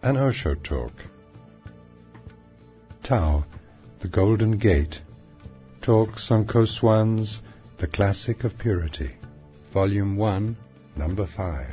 An Osho Talk. Tao, the Golden Gate. Talks on Koswan's The Classic of Purity. Volume 1, Number 5.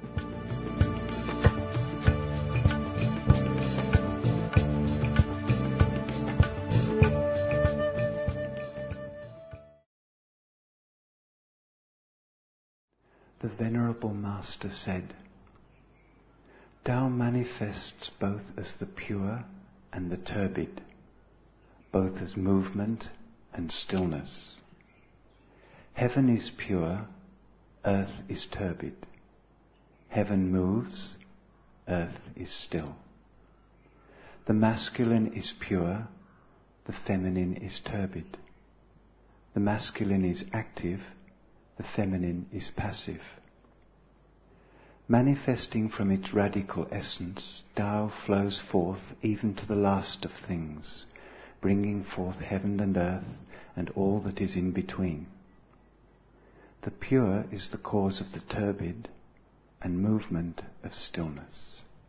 The Venerable Master said, Tao manifests both as the pure and the turbid, both as movement and stillness. Heaven is pure, earth is turbid. Heaven moves, earth is still. The masculine is pure, the feminine is turbid. The masculine is active, the feminine is passive. Manifesting from its radical essence, Tao flows forth even to the last of things, bringing forth heaven and earth and all that is in between. The pure is the cause of the turbid and movement of stillness.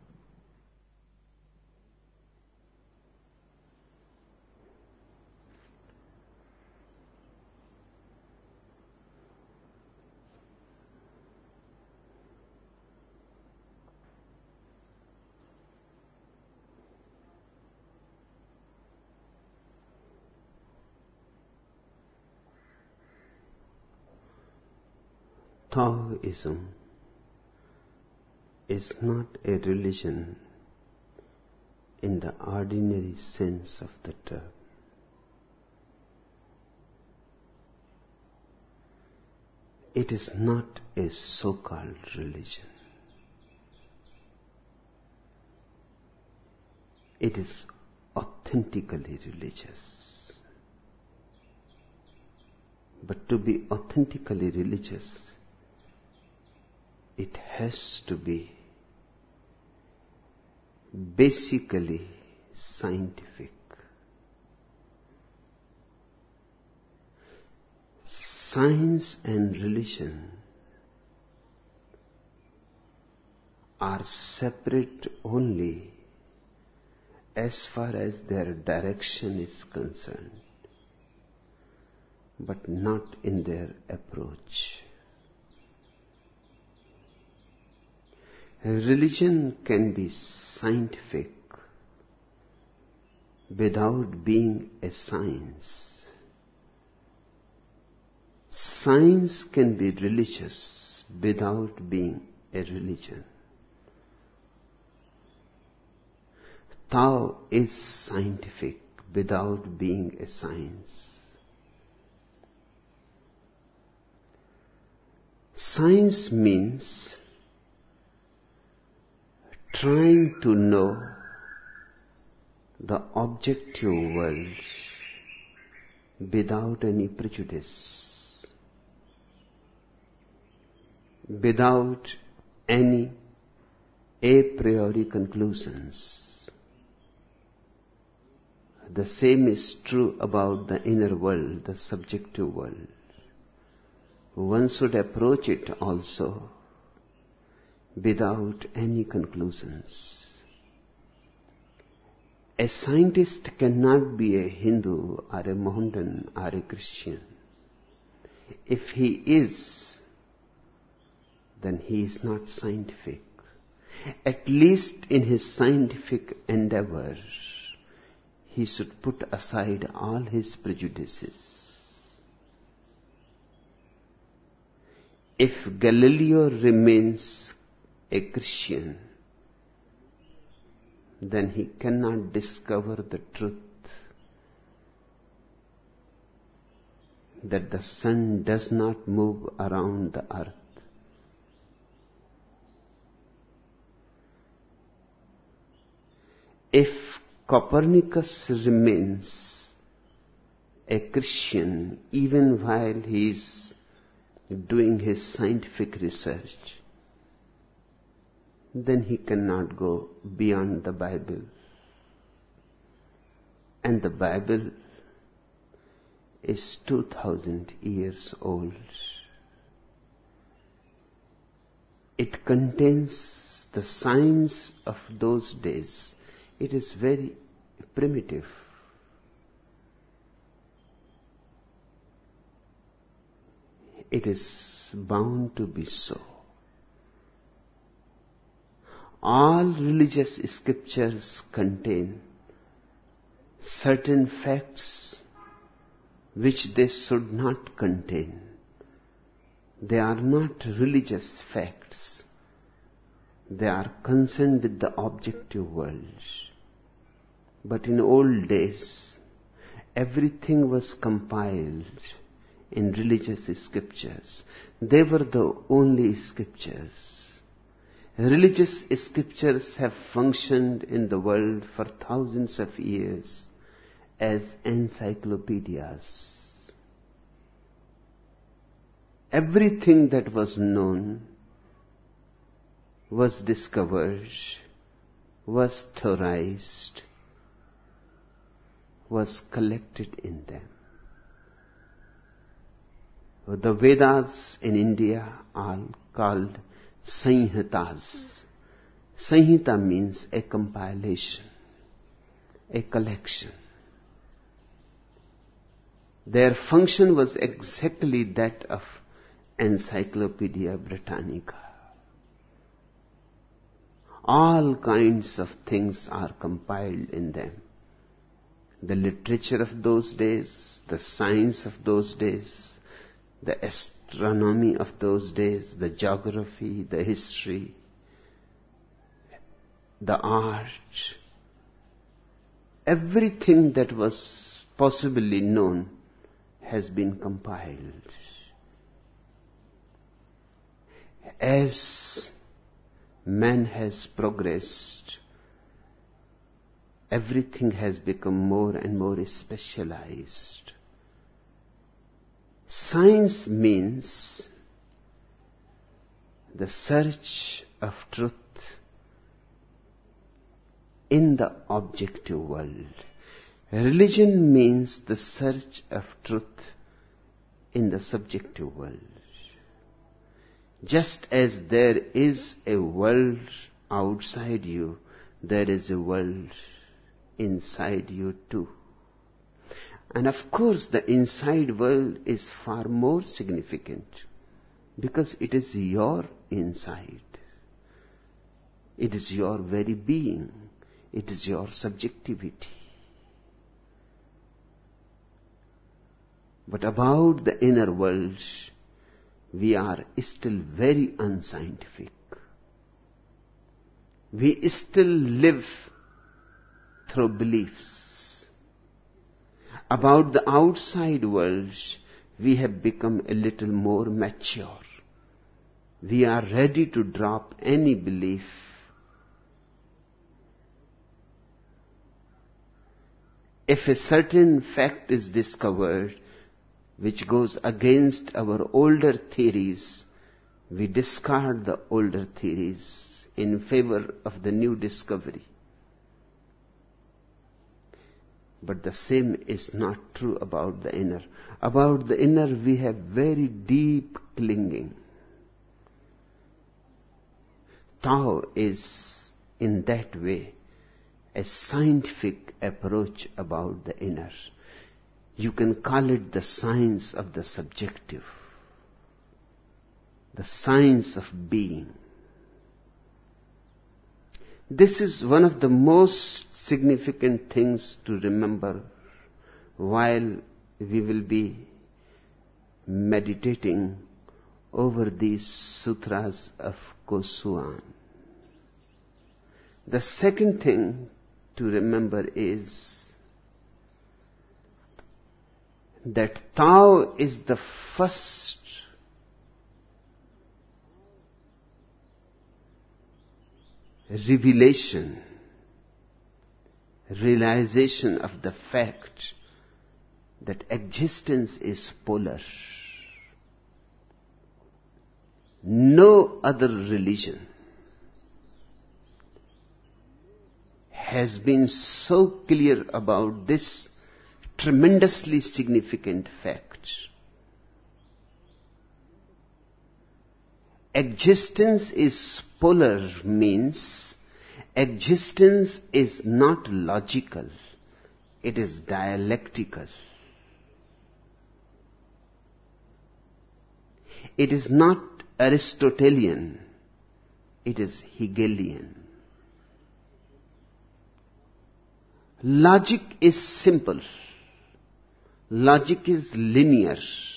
Taoism is not a religion in the ordinary sense of the term. It is not a so-called religion. It is authentically religious. But to be authentically religious, it has to be basically scientific. Science and religion are separate only as far as their direction is concerned, but not in their approach. Religion can be scientific without being a science. Science can be religious without being a religion. Tao is scientific without being a science. Science means trying to know the objective world without any prejudice, without any a priori conclusions. The same is true about the inner world, the subjective world. One should approach it also without any conclusions. A scientist cannot be a Hindu or a Mohammedan or a Christian. If he is, then he is not scientific. At least in his scientific endeavor, he should put aside all his prejudices. If Galileo remains a Christian, then he cannot discover the truth that the sun does not move around the earth. If Copernicus remains a Christian even while he is doing his scientific research, then he cannot go beyond the Bible. And the Bible is 2000 years old. It contains the science of those days, it is very primitive. It is bound to be so. All religious scriptures contain certain facts which they should not contain. They are not religious facts. They are concerned with the objective world. But in old days, everything was compiled in religious scriptures. They were the only scriptures. Religious scriptures have functioned in the world for thousands of years as encyclopedias. Everything that was known was discovered, was theorized, was collected in them. The Vedas in India are called Sanhitas. Sanhita means a compilation, a collection. Their function was exactly that of Encyclopedia Britannica. All kinds of things are compiled in them. The literature of those days, the science of those days, the astronomy of those days, the geography, the history, the art, everything that was possibly known has been compiled. As man has progressed, everything has become more and more specialized. Science means the search of truth in the objective world. Religion means the search of truth in the subjective world. Just as there is a world outside you, there is a world inside you too. And of course, the inside world is far more significant because it is your inside. It is your very being. It is your subjectivity. But about the inner world, we are still very unscientific. We still live through beliefs. About the outside world, we have become a little more mature. We are ready to drop any belief. If a certain fact is discovered which goes against our older theories, we discard the older theories in favor of the new discovery. But the same is not true about the inner. About the inner we have very deep clinging. Tao is in that way a scientific approach about the inner. You can call it the science of the subjective, the science of being. This is one of the most significant things to remember while we will be meditating over these sutras of Goswami. The second thing to remember is that Tao is the first realization of the fact that existence is polar. No other religion has been so clear about this tremendously significant fact. existence is polar means existence is not logical, it is dialectical. It is not Aristotelian, it is Hegelian. Logic is simple. Logic is linear.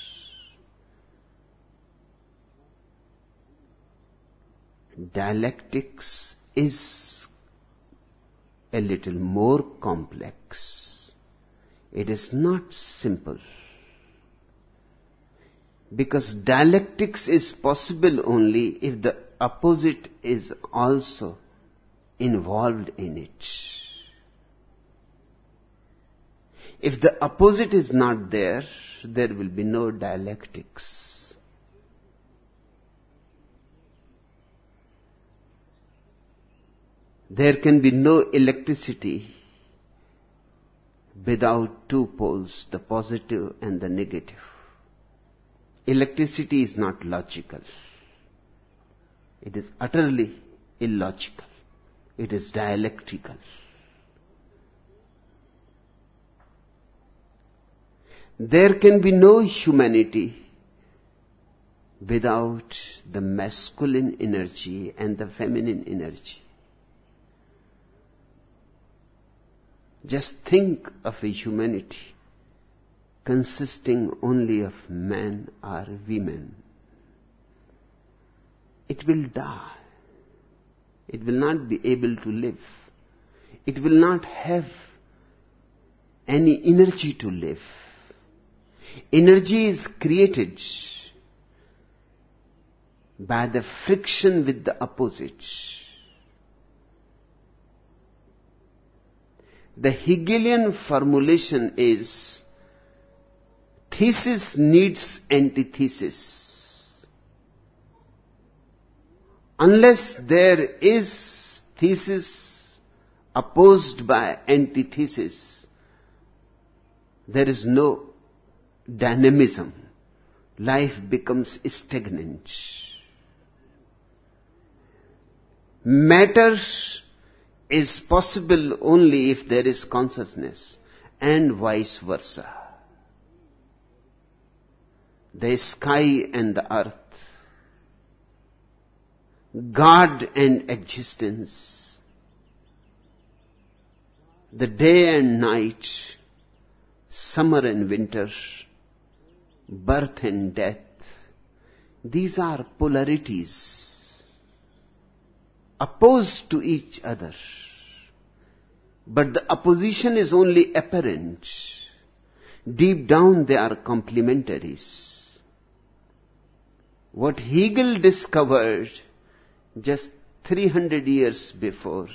Dialectics is a little more complex. It is not simple. Because dialectics is possible only if the opposite is also involved in it. If the opposite is not there, there will be no dialectics. There can be no electricity without two poles, the positive and the negative. Electricity is not logical. It is utterly illogical. It is dialectical. There can be no humanity without the masculine energy and the feminine energy. Just think of a humanity consisting only of men or women. It will die. It will not be able to live. It will not have any energy to live. Energy is created by the friction with the opposite. The Hegelian formulation is thesis needs antithesis. Unless there is thesis opposed by antithesis, there is no dynamism. Life becomes stagnant. Matter is possible only if there is consciousness, and vice versa. The sky and the earth, God and existence, the day and night, summer and winter, birth and death, these are polarities opposed to each other. But the opposition is only apparent. Deep down they are complementaries. What Hegel discovered just 300 years before,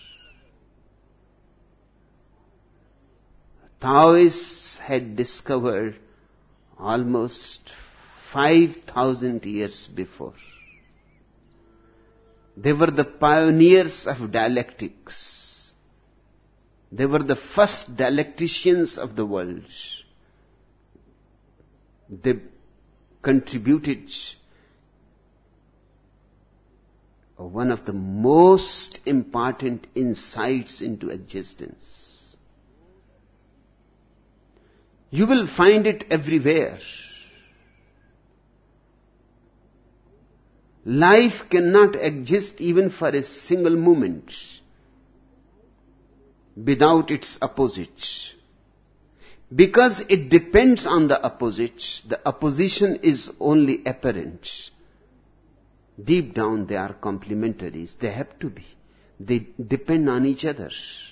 Taoists had discovered almost 5,000 years before. They were the pioneers of dialectics. They were the first dialecticians of the world. They contributed one of the most important insights into existence. You will find it everywhere. Life cannot exist even for a single moment without its opposite. Because it depends on the opposite, the opposition is only apparent. Deep down they are complementaries. They have to be. They depend on each other.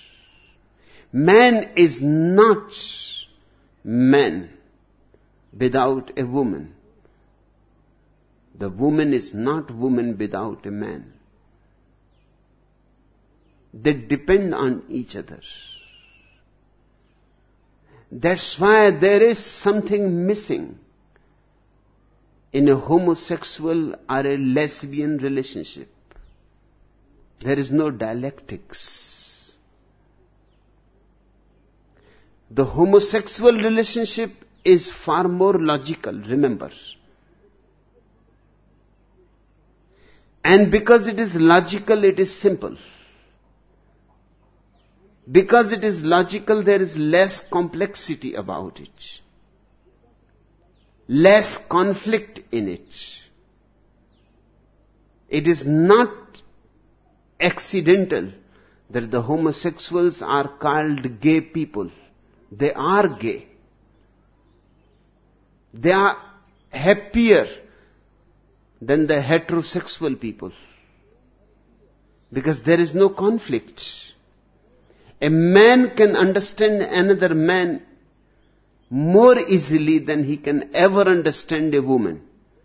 Man is not man without a woman. The woman is not woman without a man. They depend on each other. That's why there is something missing in a homosexual or a lesbian relationship. There is no dialectics. The homosexual relationship is far more logical, remember. And because it is logical, it is simple. Because it is logical, there is less complexity about it. Less conflict in it. It is not accidental that the homosexuals are called gay people. They are gay. They are happier than the heterosexual people. Because there is no conflict. A man can understand another man more easily than he can ever understand a woman.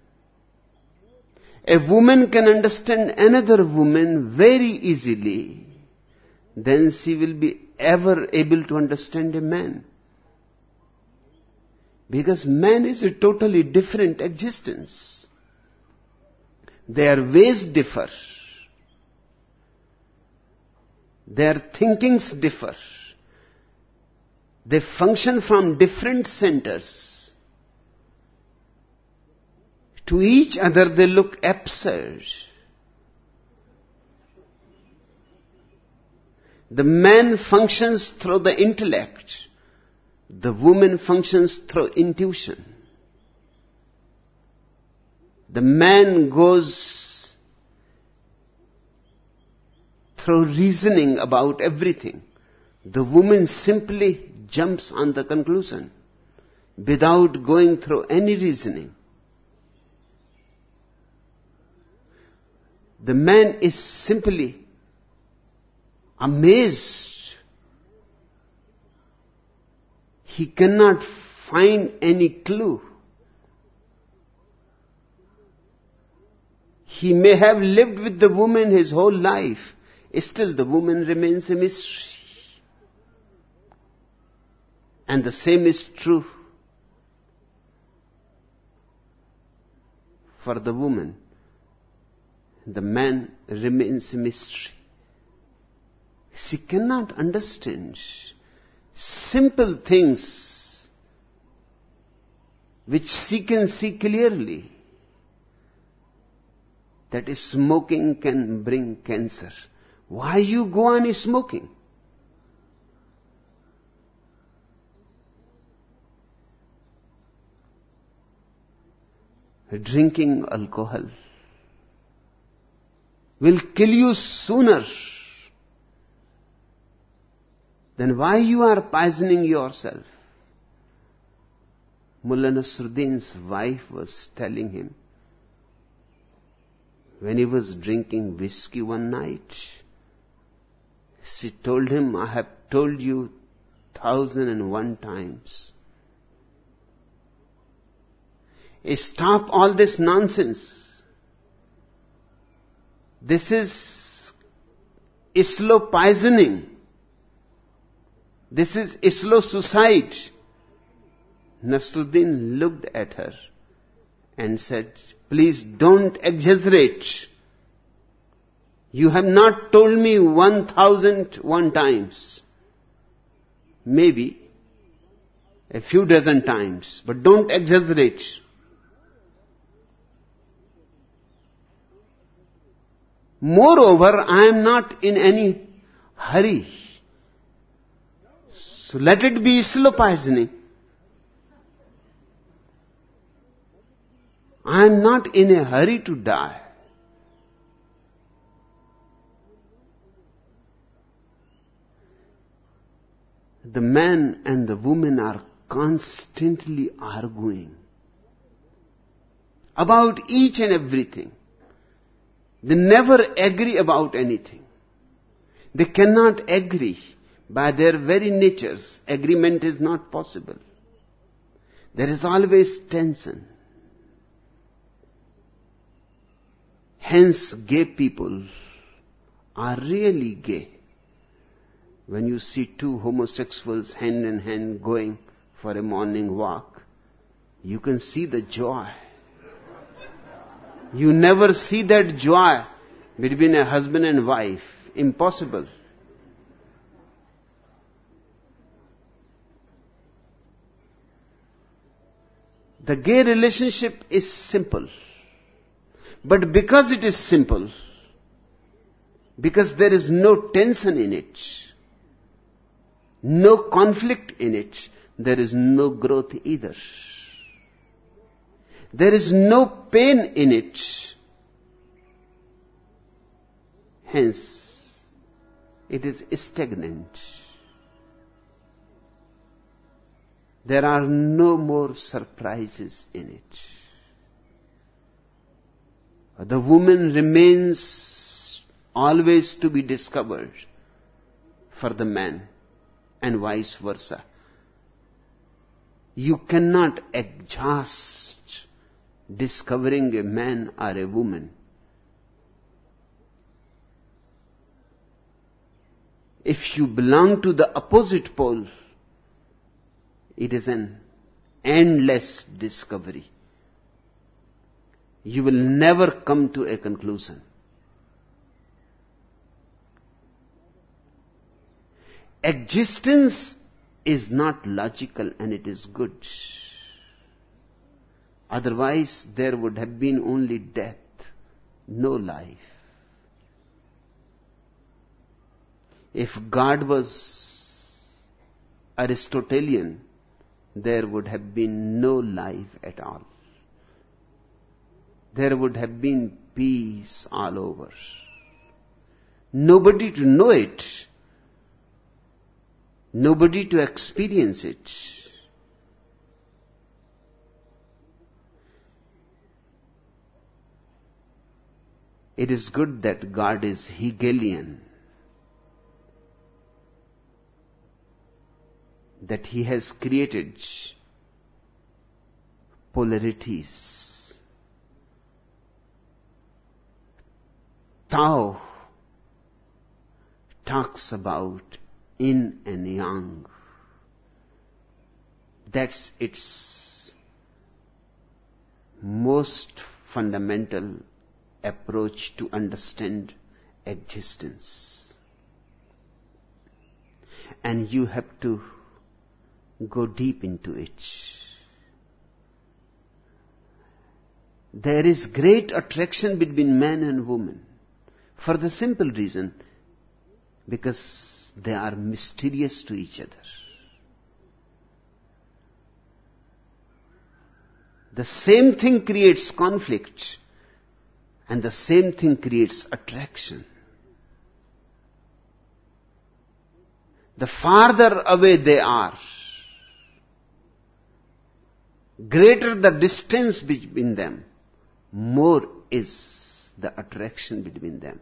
A woman can understand another woman very easily than she will be ever able to understand a man. Because man is a totally different existence. Their ways differ. Their thinkings differ. They function from different centers. To each other they look absurd. The man functions through the intellect. The woman functions through intuition. The man goes through reasoning about everything. The woman simply jumps on the conclusion without going through any reasoning. The man is simply amazed. He cannot find any clue. He may have lived with the woman his whole life. Still the woman remains a mystery. And the same is true for the woman. The man remains a mystery. She cannot understand simple things which she can see clearly. That smoking can bring cancer. Why you go on smoking? Drinking alcohol will kill you sooner. Then why you are poisoning yourself? Mullah Nasruddin's wife was telling him, when he was drinking whiskey one night, she told him, I have told you 1,001 times. Stop all this nonsense. This is slow poisoning. This is slow suicide. Nasruddin looked at her and said, please don't exaggerate. You have not told me 1,001 times. Maybe a few dozen times, but don't exaggerate. Moreover, I am not in any hurry. So let it be slow poisoning. I am not in a hurry to die. The man and the woman are constantly arguing about each and everything. They never agree about anything. They cannot agree. By their very natures, agreement is not possible. There is always tension. Hence, gay people are really gay. When you see two homosexuals hand in hand going for a morning walk, you can see the joy. You never see that joy between a husband and wife. Impossible. The gay relationship is simple. But because it is simple, because there is no tension in it, no conflict in it, there is no growth either. There is no pain in it. Hence, it is stagnant. There are no more surprises in it. The woman remains always to be discovered for the man, and vice versa. You cannot exhaust discovering a man or a woman. If you belong to the opposite pole, it is an endless discovery. You will never come to a conclusion. Existence is not logical, and it is good. Otherwise, there would have been only death, no life. If God was Aristotelian, there would have been no life at all. There would have been peace all over. Nobody to know it. Nobody to experience it. It is good that God is Hegelian, that He has created polarities. Tao talks about yin and yang. That's its most fundamental approach to understand existence. And you have to go deep into it. There is great attraction between man and woman for the simple reason because they are mysterious to each other. The same thing creates conflict, and the same thing creates attraction. The farther away they are, greater the distance between them, more is the attraction between them.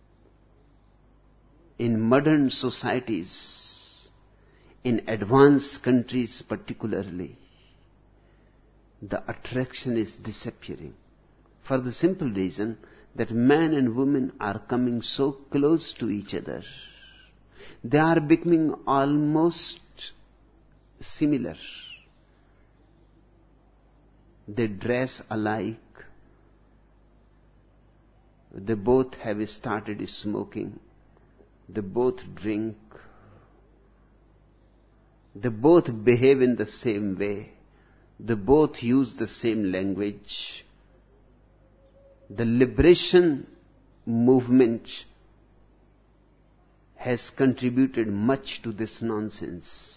In modern societies, in advanced countries particularly, the attraction is disappearing for the simple reason that man and woman are coming so close to each other. They are becoming almost similar. They dress alike. They both have started smoking. They both drink. They both behave in the same way. They both use the same language. The liberation movement has contributed much to this nonsense.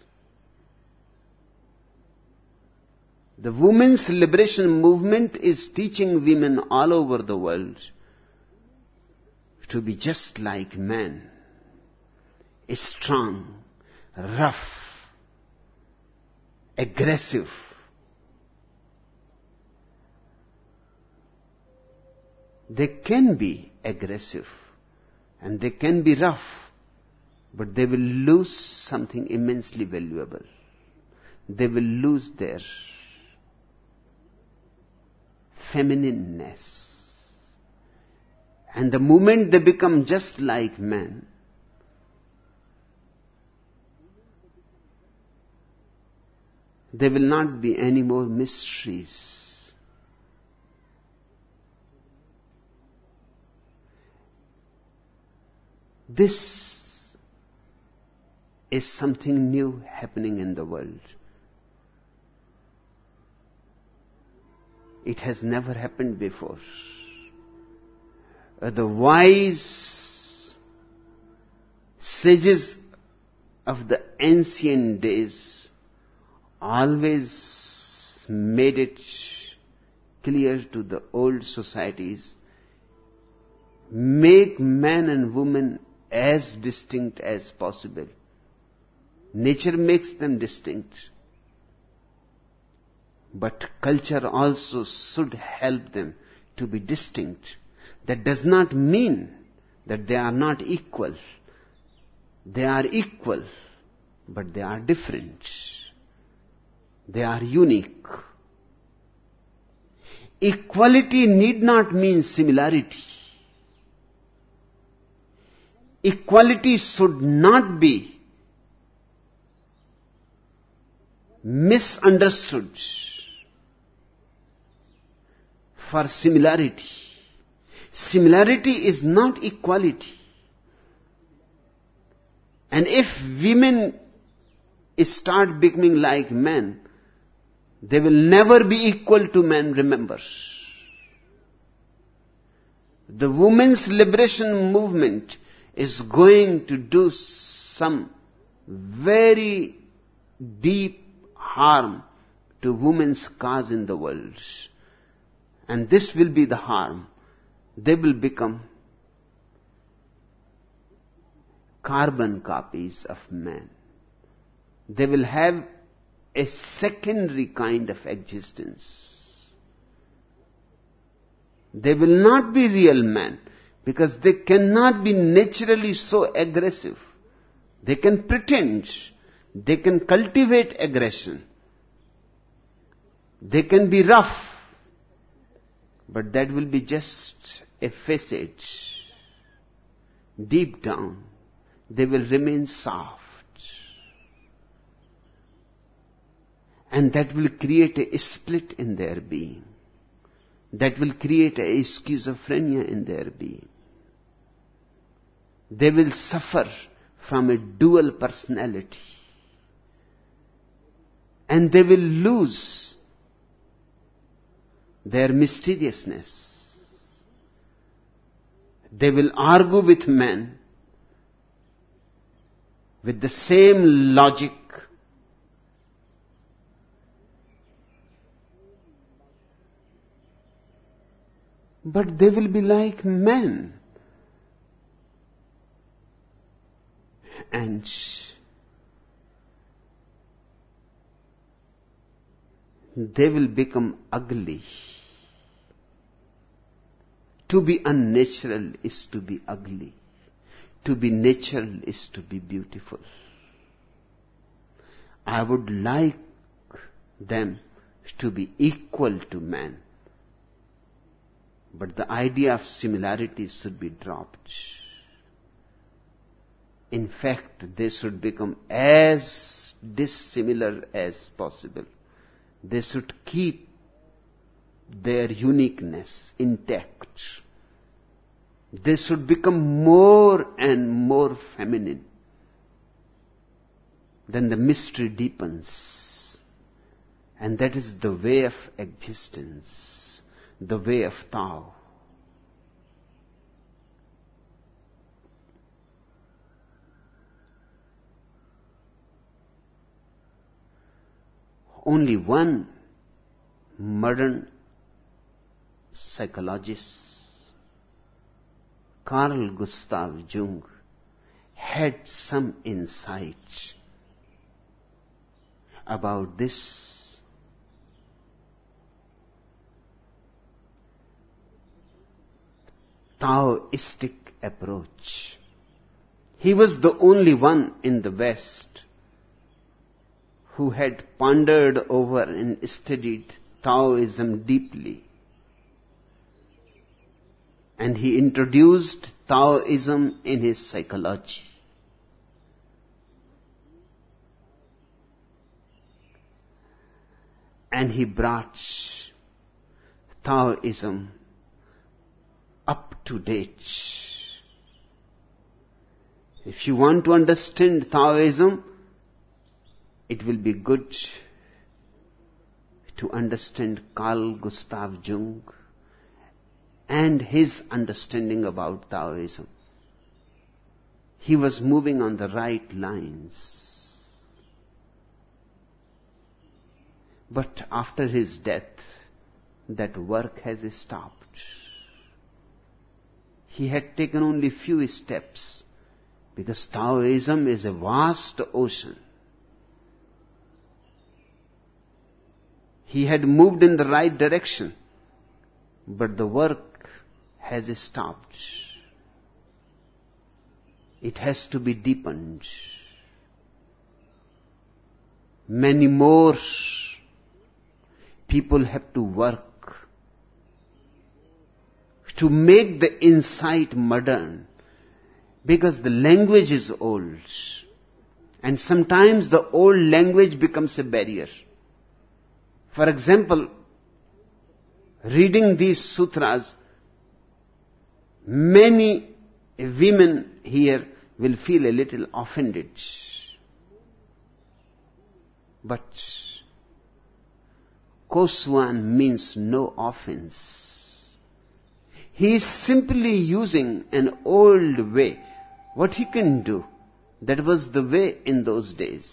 The women's liberation movement is teaching women all over the world to be just like men, strong, rough, aggressive. They can be aggressive and they can be rough, but they will lose something immensely valuable. They will lose their feminineness. And the moment they become just like men, there will not be any more mysteries. This is something new happening in the world. It has never happened before. The wise sages of the ancient days always made it clear to the old societies, make man and woman as distinct as possible. Nature makes them distinct, but culture also should help them to be distinct. That does not mean that they are not equal. They are equal, but they are different. They are unique. Equality need not mean similarity. Equality should not be misunderstood for similarity. Similarity is not equality. And if women start becoming like men, they will never be equal to men, remember. The women's liberation movement is going to do some very deep harm to women's cause in the world. And this will be the harm. They will become carbon copies of man. They will have a secondary kind of existence. They will not be real man because they cannot be naturally so aggressive. They can pretend. They can cultivate aggression. They can be rough. But that will be just a facade. Deep down, they will remain soft. And that will create a split in their being. That will create a schizophrenia in their being. They will suffer from a dual personality. And they will lose their mysteriousness. They will argue with men with the same logic. But they will be like men. And they will become ugly. To be unnatural is to be ugly. To be natural is to be beautiful. I would like them to be equal to man. But the idea of similarity should be dropped. In fact, they should become as dissimilar as possible. They should keep their uniqueness intact. They should become more and more feminine. Then the mystery deepens. And that is the way of existence, the way of Tao. Only one modern psychologist, Carl Gustav Jung, had some insight about this. Taoistic approach. He was the only one in the West who had pondered over and studied Taoism deeply. And he introduced Taoism in his psychology. And he brought Taoism up to date. If you want to understand Taoism, it will be good to understand Carl Gustav Jung and his understanding about Taoism. He was moving on the right lines. But after his death, that work has stopped. He had taken only few steps, because Taoism is a vast ocean. He had moved in the right direction, but the work has stopped. It has to be deepened. Many more people have to work to make the insight modern, because the language is old, and sometimes the old language becomes a barrier. For example, reading these sutras, many women here will feel a little offended. But Koswan means no offense. He is simply using an old way. What he can do, that was the way in those days.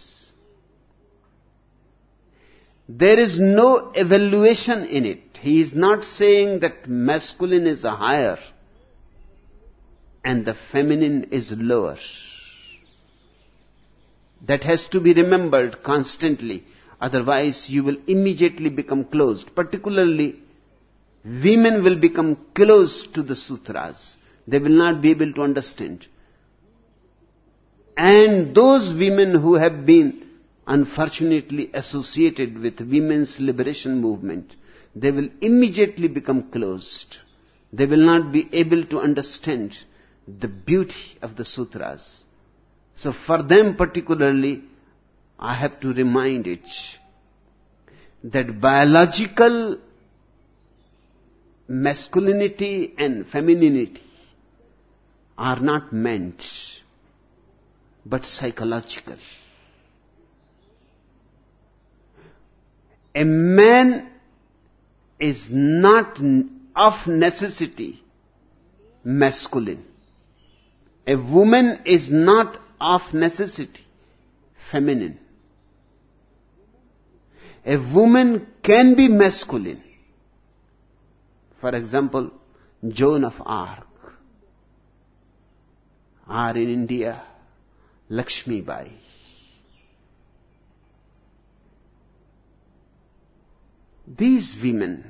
There is no evaluation in it. He is not saying that masculine is higher and the feminine is lower. That has to be remembered constantly. Otherwise, you will immediately become closed. Particularly, women will become close to the sutras. They will not be able to understand. And those women who have been unfortunately associated with women's liberation movement, they will immediately become closed. They will not be able to understand the beauty of the sutras. So for them particularly, I have to remind it that biological masculinity and femininity are not meant, but psychological. A man is not of necessity masculine. A woman is not of necessity feminine. A woman can be masculine. For example, Joan of Arc, or in India, Lakshmi Bai. These women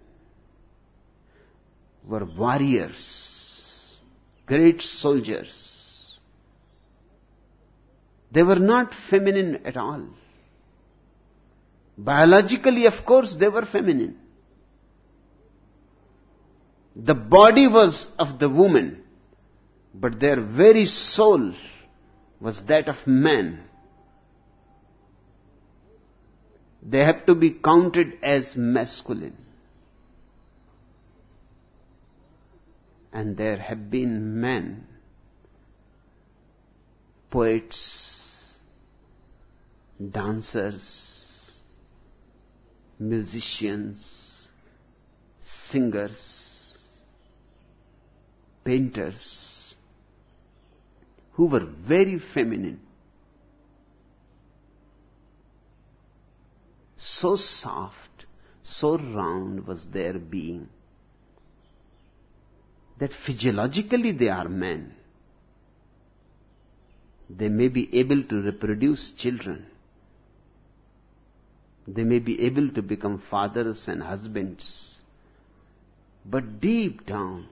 were warriors, great soldiers. They were not feminine at all. Biologically, of course, they were feminine. The body was of the woman, but their very soul was that of man. They have to be counted as masculine. And there have been men, poets, dancers, musicians, singers, painters, who were very feminine. So soft, so round was their being, that physiologically they are men. They may be able to reproduce children. They may be able to become fathers and husbands. But deep down,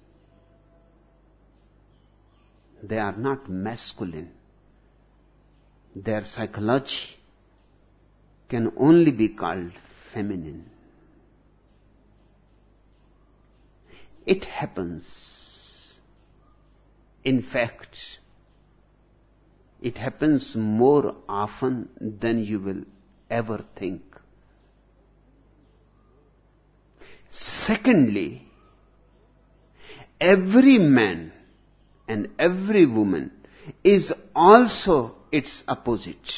they are not masculine. Their psychology can only be called feminine. It happens. In fact, it happens more often than you will ever think. Secondly, every man and every woman is also its opposite.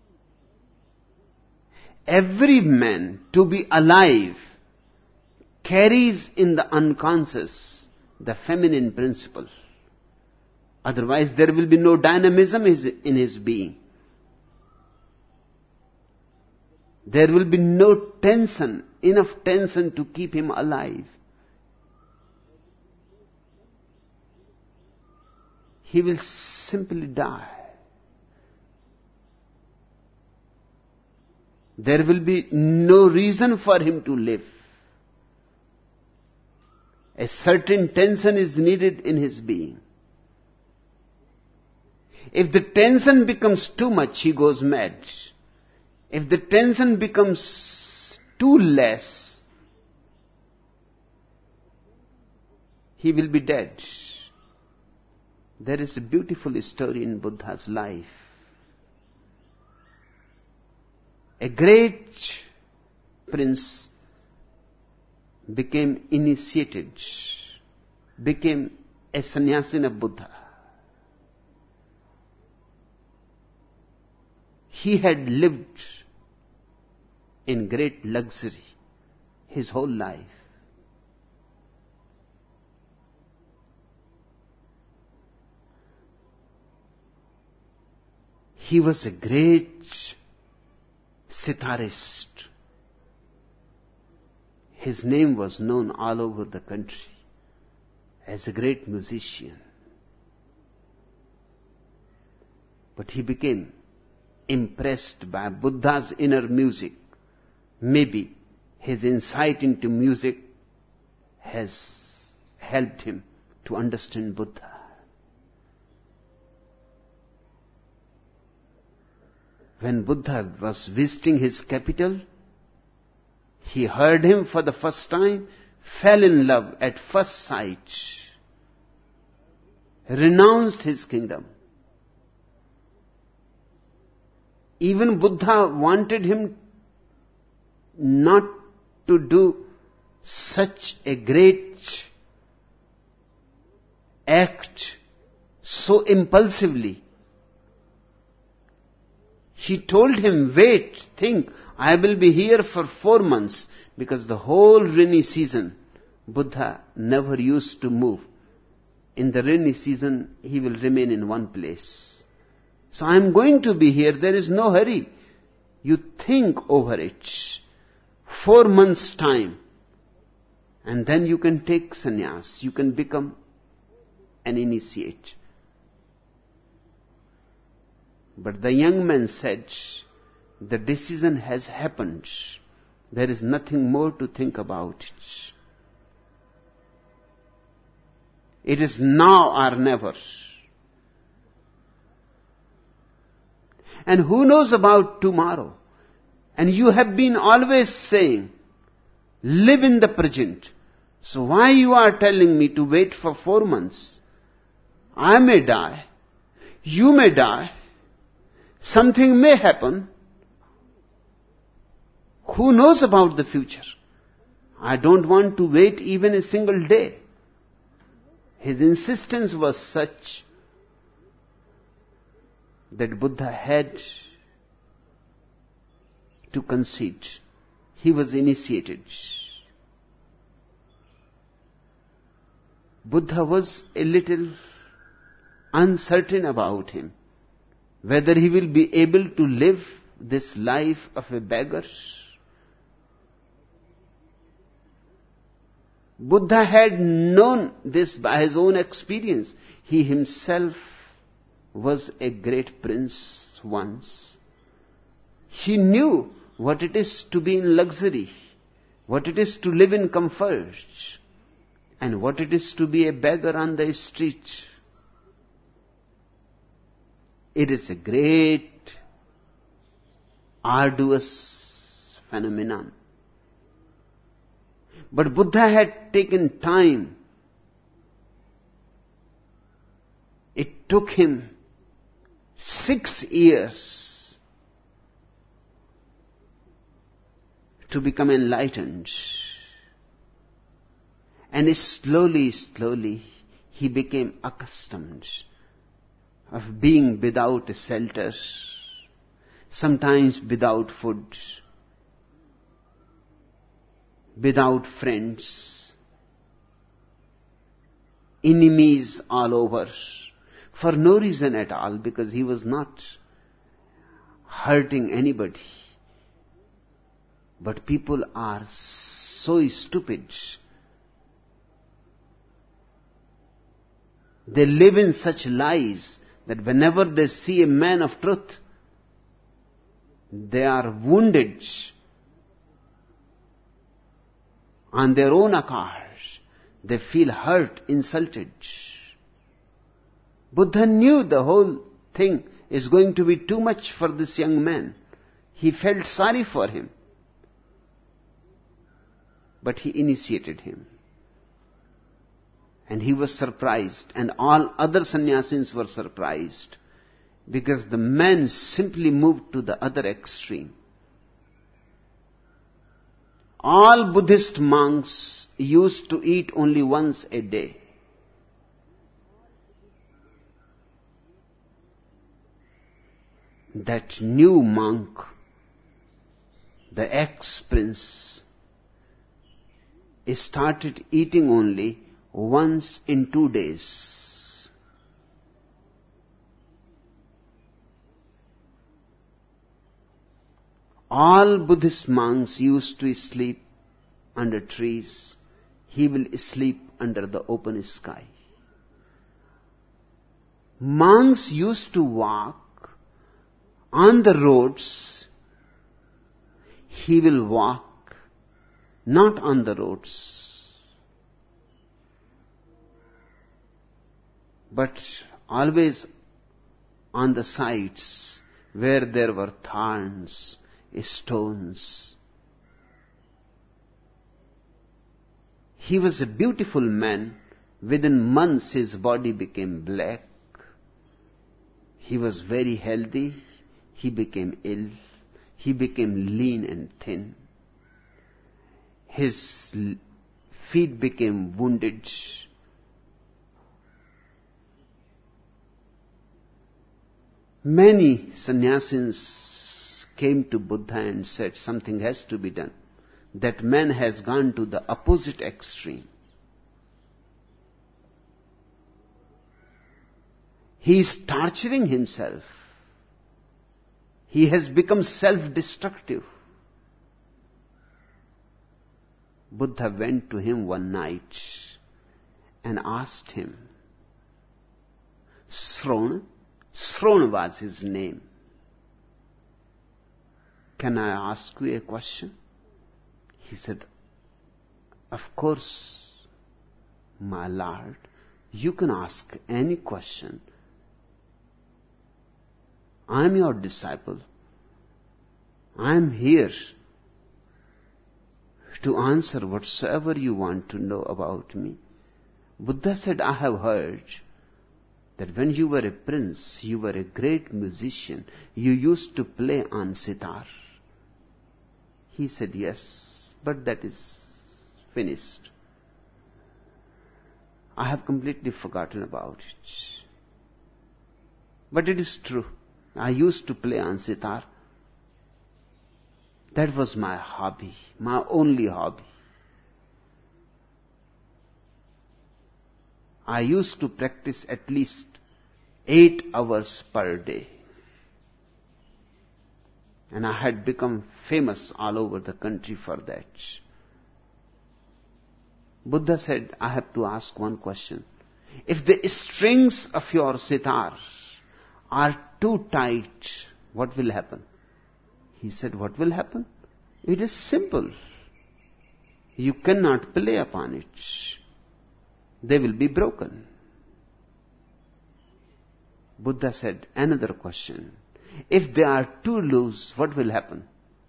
Every man, to be alive, carries in the unconscious the feminine principle. Otherwise there will be no dynamism in his being. There will be no tension, enough tension to keep him alive. He will simply die. There will be no reason for him to live. A certain tension is needed in his being. If the tension becomes too much, he goes mad. If the tension becomes too less, he will be dead. There is a beautiful story in Buddha's life. A great prince became initiated, became a sannyasin of Buddha. He had lived in great luxury his whole life. He was a great sitarist. His name was known all over the country as a great musician. But he became impressed by Buddha's inner music. Maybe his insight into music has helped him to understand Buddha. When Buddha was visiting his capital, he heard him for the first time, fell in love at first sight, renounced his kingdom. Even Buddha wanted him not to do such a great act so impulsively. He told him, wait, think, I will be here for 4 months, because the whole rainy season, Buddha never used to move. In the rainy season, he will remain in one place. So I am going to be here, there is no hurry. You think over it. 4 months' time. And then you can take sannyas. You can become an initiate. But the young man said, the decision has happened. There is nothing more to think about it. It is now or never. And who knows about tomorrow? And you have been always saying, live in the present. So why you are telling me to wait for 4 months? I may die. You may die. Something may happen. Who knows about the future? I don't want to wait even a single day. His insistence was such that Buddha had to concede. He was initiated. Buddha was a little uncertain about him, whether he will be able to live this life of a beggar. Buddha had known this by his own experience. He himself was a great prince once. He knew what it is to be in luxury, what it is to live in comfort, and what it is to be a beggar on the street. It is a great, arduous phenomenon. But Buddha had taken time. It took him 6 years to become enlightened. And slowly, slowly, he became accustomed of being without a shelter, sometimes without food. without friends, enemies all over, for no reason at all, because he was not hurting anybody. But people are so stupid. They live in such lies that whenever they see a man of truth, they are wounded on their own account. They feel hurt, insulted. Buddha knew the whole thing is going to be too much for this young man. He felt sorry for him. But he initiated him. And he was surprised, and all other sannyasins were surprised, because the man simply moved to the other extreme. All Buddhist monks used to eat only once a day. That new monk, the ex-prince, started eating only once in 2 days. All Buddhist monks used to sleep under trees. He will sleep under the open sky. Monks used to walk on the roads. He will walk not on the roads, but always on the sides where there were thorns, stones. He was a beautiful man. Within months his body became black. He was very healthy. He became ill. He became lean and thin. His feet became wounded. Many sannyasins came to Buddha and said, something has to be done. That man has gone to the opposite extreme. He is torturing himself. He has become self-destructive. Buddha went to him one night and asked him, Srona was his name. Can I ask you a question? He said, of course, my lord, you can ask any question. I am your disciple. I am here to answer whatsoever you want to know about me. Buddha said, I have heard that when you were a prince, you were a great musician. You used to play on sitar. He said, yes, but that is finished. I have completely forgotten about it. But it is true. I used to play on sitar. That was my hobby, my only hobby. I used to practice at least 8 hours per day. And I had become famous all over the country for that. Buddha said, I have to ask one question. If the strings of your sitar are too tight, what will happen? He said, what will happen? It is simple. You cannot play upon it. They will be broken. Buddha said, another question. If they are too loose, what will happen?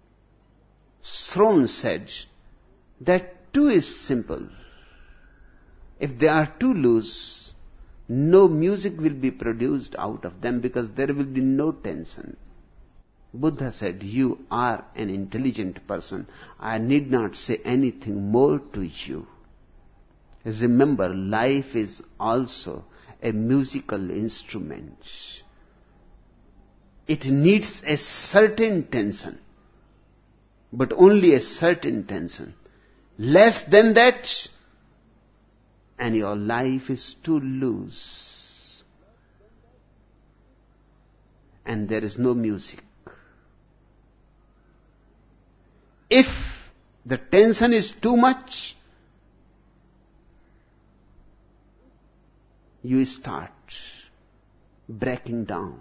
Srona said, that too is simple. If they are too loose, no music will be produced out of them because there will be no tension. Buddha said, you are an intelligent person. I need not say anything more to you. Remember, life is also a musical instrument. It needs a certain tension, but only a certain tension. Less than that, and your life is too loose. And there is no music. If the tension is too much, you start breaking down.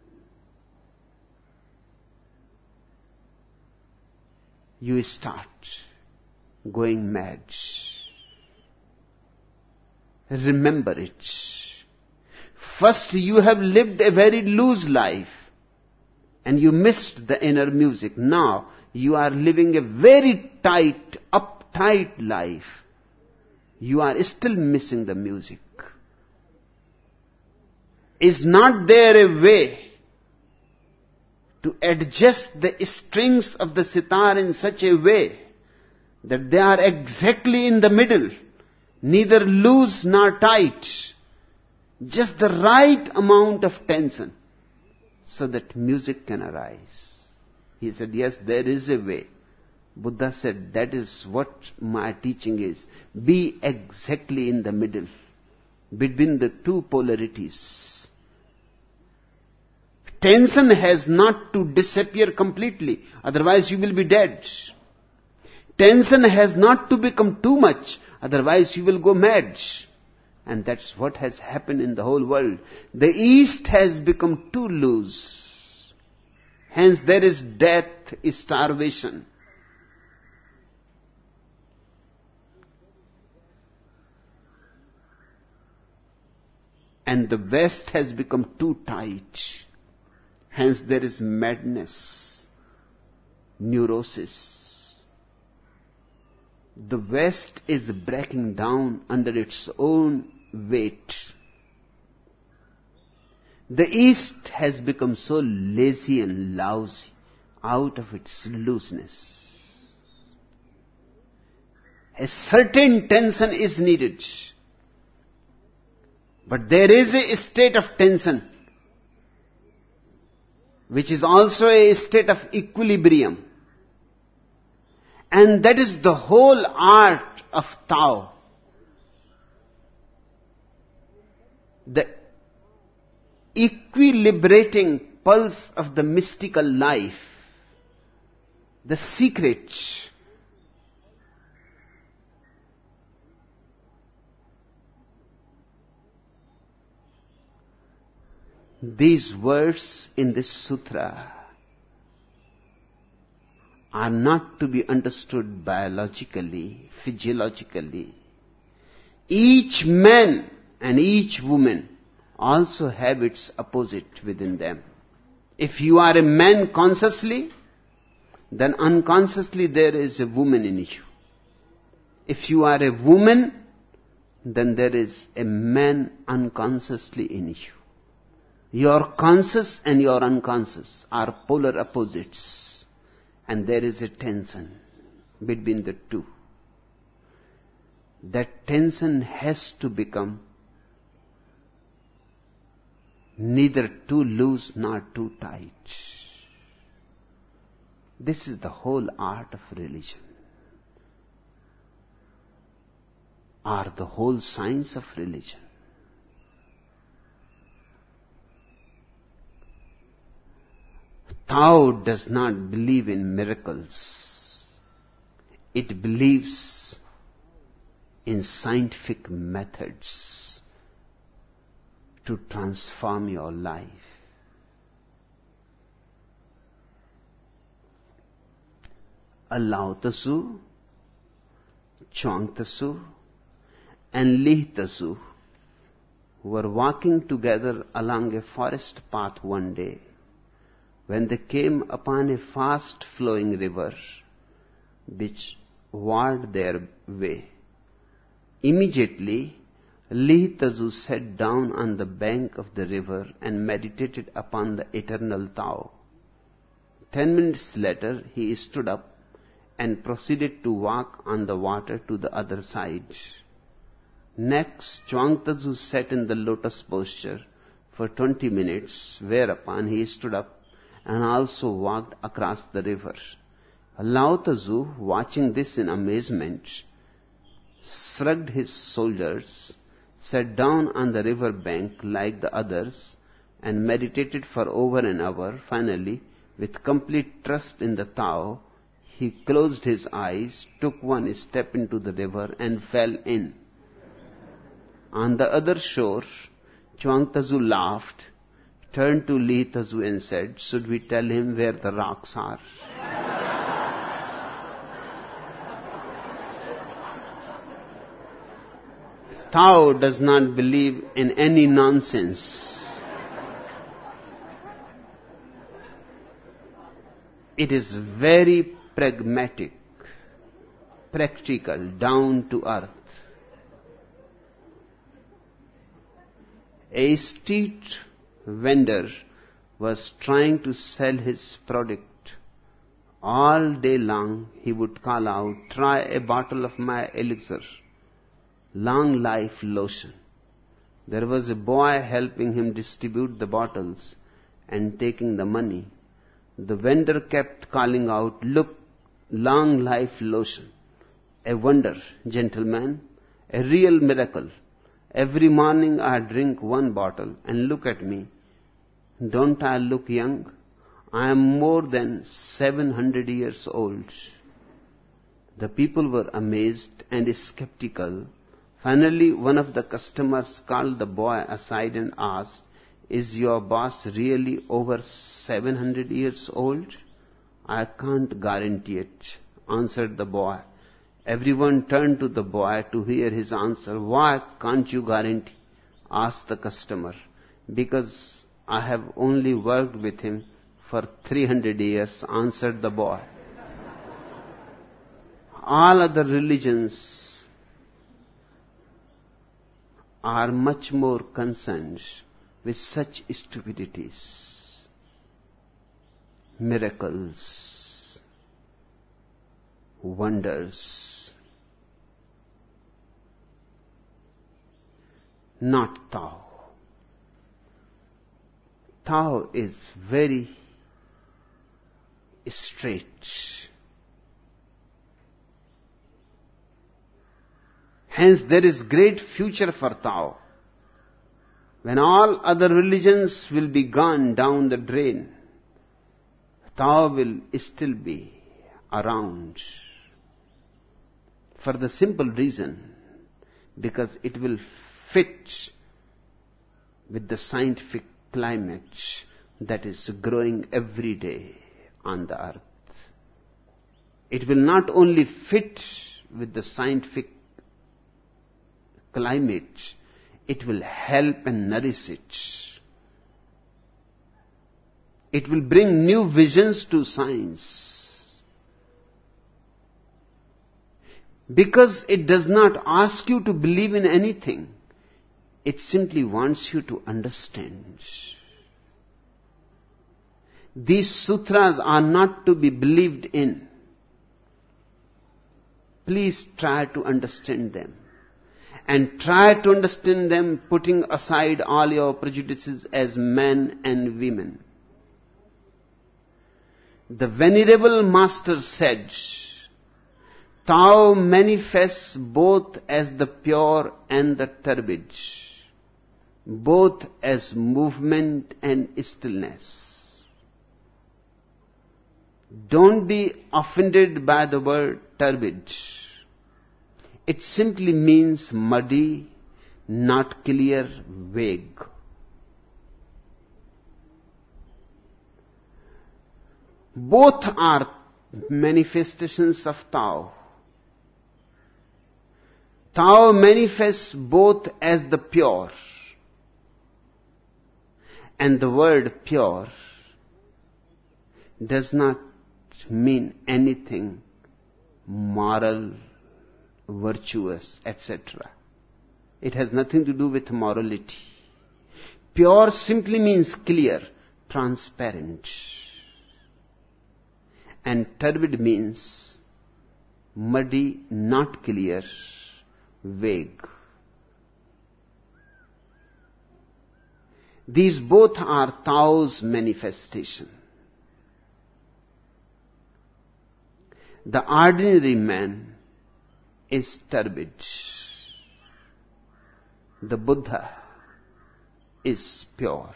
You start going mad. Remember it. First, you have lived a very loose life and you missed the inner music. Now, you are living a very tight, uptight life. You are still missing the music. Is not there a way to adjust the strings of the sitar in such a way that they are exactly in the middle, neither loose nor tight, just the right amount of tension, so that music can arise? He said, yes, there is a way. Buddha said, that is what my teaching is. Be exactly in the middle, between the two polarities. Tension has not to disappear completely, otherwise you will be dead. Tension has not to become too much, otherwise you will go mad. And that's what has happened in the whole world. The East has become too loose. Hence there is death, starvation. And the West has become too tight. Hence there is madness, neurosis. The West is breaking down under its own weight. The East has become so lazy and lousy out of its looseness. A certain tension is needed. But there is a state of tension which is also a state of equilibrium. And that is the whole art of Tao. The equilibrating pulse of the mystical life. The secret. These words in this sutra are not to be understood biologically, physiologically. Each man and each woman also have its opposite within them. If you are a man consciously, then unconsciously there is a woman in you. If you are a woman, then there is a man unconsciously in you. Your conscious and your unconscious are polar opposites, and there is a tension between the two. That tension has to become neither too loose nor too tight. This is the whole art of religion, or the whole science of religion. Tao does not believe in miracles. It believes in scientific methods to transform your life. Lao Tzu, Chuang Tzu, and Li Tzu were walking together along a forest path one day, when they came upon a fast-flowing river which barred their way. Immediately, Li Tzu sat down on the bank of the river and meditated upon the eternal Tao. 10 minutes later, he stood up and proceeded to walk on the water to the other side. Next, Chuang Tzu sat in the lotus posture for 20 minutes, whereupon he stood up and also walked across the river. Lao Tzu, watching this in amazement, shrugged his shoulders, sat down on the river bank like the others, and meditated for over an hour. Finally, with complete trust in the Tao, he closed his eyes, took one step into the river, and fell in. On the other shore, Chuang Tzu laughed, turned to Li Tzu and said, "Should we tell him where the rocks are?" Tao does not believe in any nonsense. It is very pragmatic, practical, down to earth. A street vendor was trying to sell his product. All day long he would call out, "Try a bottle of my elixir, long life lotion." There was a boy helping him distribute the bottles and taking the money. The vendor kept calling out, "Look, long life lotion. A wonder, gentlemen, a real miracle. Every morning I drink one bottle, and look at me. Don't I look young? I am more than 700 years old." The people were amazed and skeptical. Finally, one of the customers called the boy aside and asked, "Is your boss really over 700 years old?" "I can't guarantee it," answered the boy. Everyone turned to the boy to hear his answer. "Why can't you guarantee?" asked the customer. "Because I have only worked with him for 300 years, answered the boy. All other religions are much more concerned with such stupidities, miracles, wonders. Not Tao. Tao is very straight. Hence there is great future for Tao. When all other religions will be gone down the drain, Tao will still be around. For the simple reason, because it will fit with the scientific climate that is growing every day on the earth. It will not only fit with the scientific climate, it will help and nourish it. It will bring new visions to science. Because it does not ask you to believe in anything. It simply wants you to understand. These sutras are not to be believed in. Please try to understand them. And try to understand them putting aside all your prejudices as men and women. The Venerable Master said, Tao manifests both as the pure and the turbid, both as movement and stillness. Don't be offended by the word turbid. It simply means muddy, not clear, vague. Both are manifestations of Tao. Tao manifests both as the pure. And the word pure does not mean anything moral, virtuous, etc. It has nothing to do with morality. Pure simply means clear, transparent. And turbid means muddy, not clear, vague. These both are Tao's manifestation. The ordinary man is turbid. The Buddha is pure.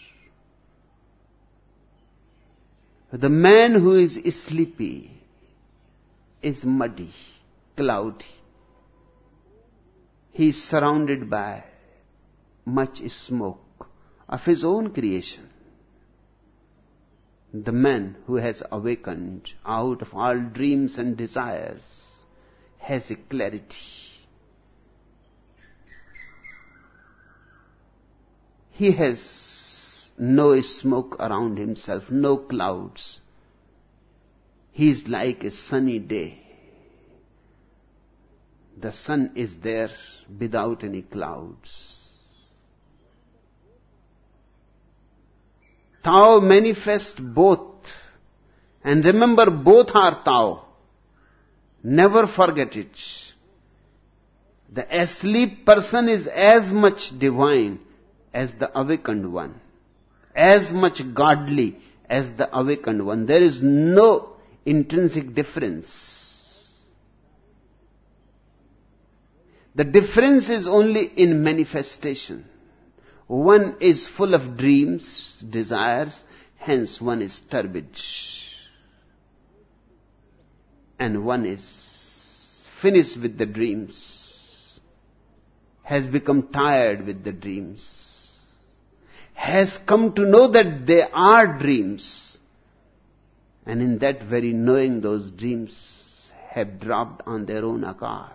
The man who is sleepy is muddy, cloudy. He is surrounded by much smoke of his own creation. The man who has awakened out of all dreams and desires has a clarity. He has no smoke around himself, no clouds. He is like a sunny day. The sun is there without any clouds. Tao manifests both. And remember, both are Tao. Never forget it. The asleep person is as much divine as the awakened one, as much godly as the awakened one. There is no intrinsic difference. The difference is only in manifestation. One is full of dreams, desires, hence one is turbid. And one is finished with the dreams, has become tired with the dreams, has come to know that they are dreams, and in that very knowing those dreams have dropped on their own accord.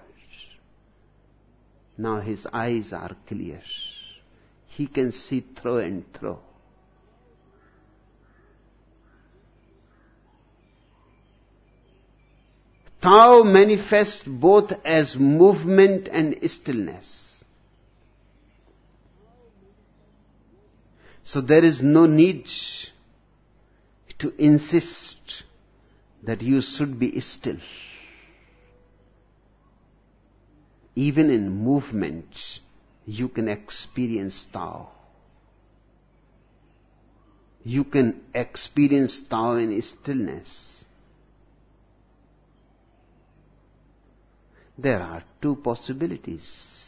Now his eyes are clear. He can see through and through. Tao manifests both as movement and stillness. So there is no need to insist that you should be still. Even in movement, you can experience Tao. You can experience Tao in stillness. There are two possibilities.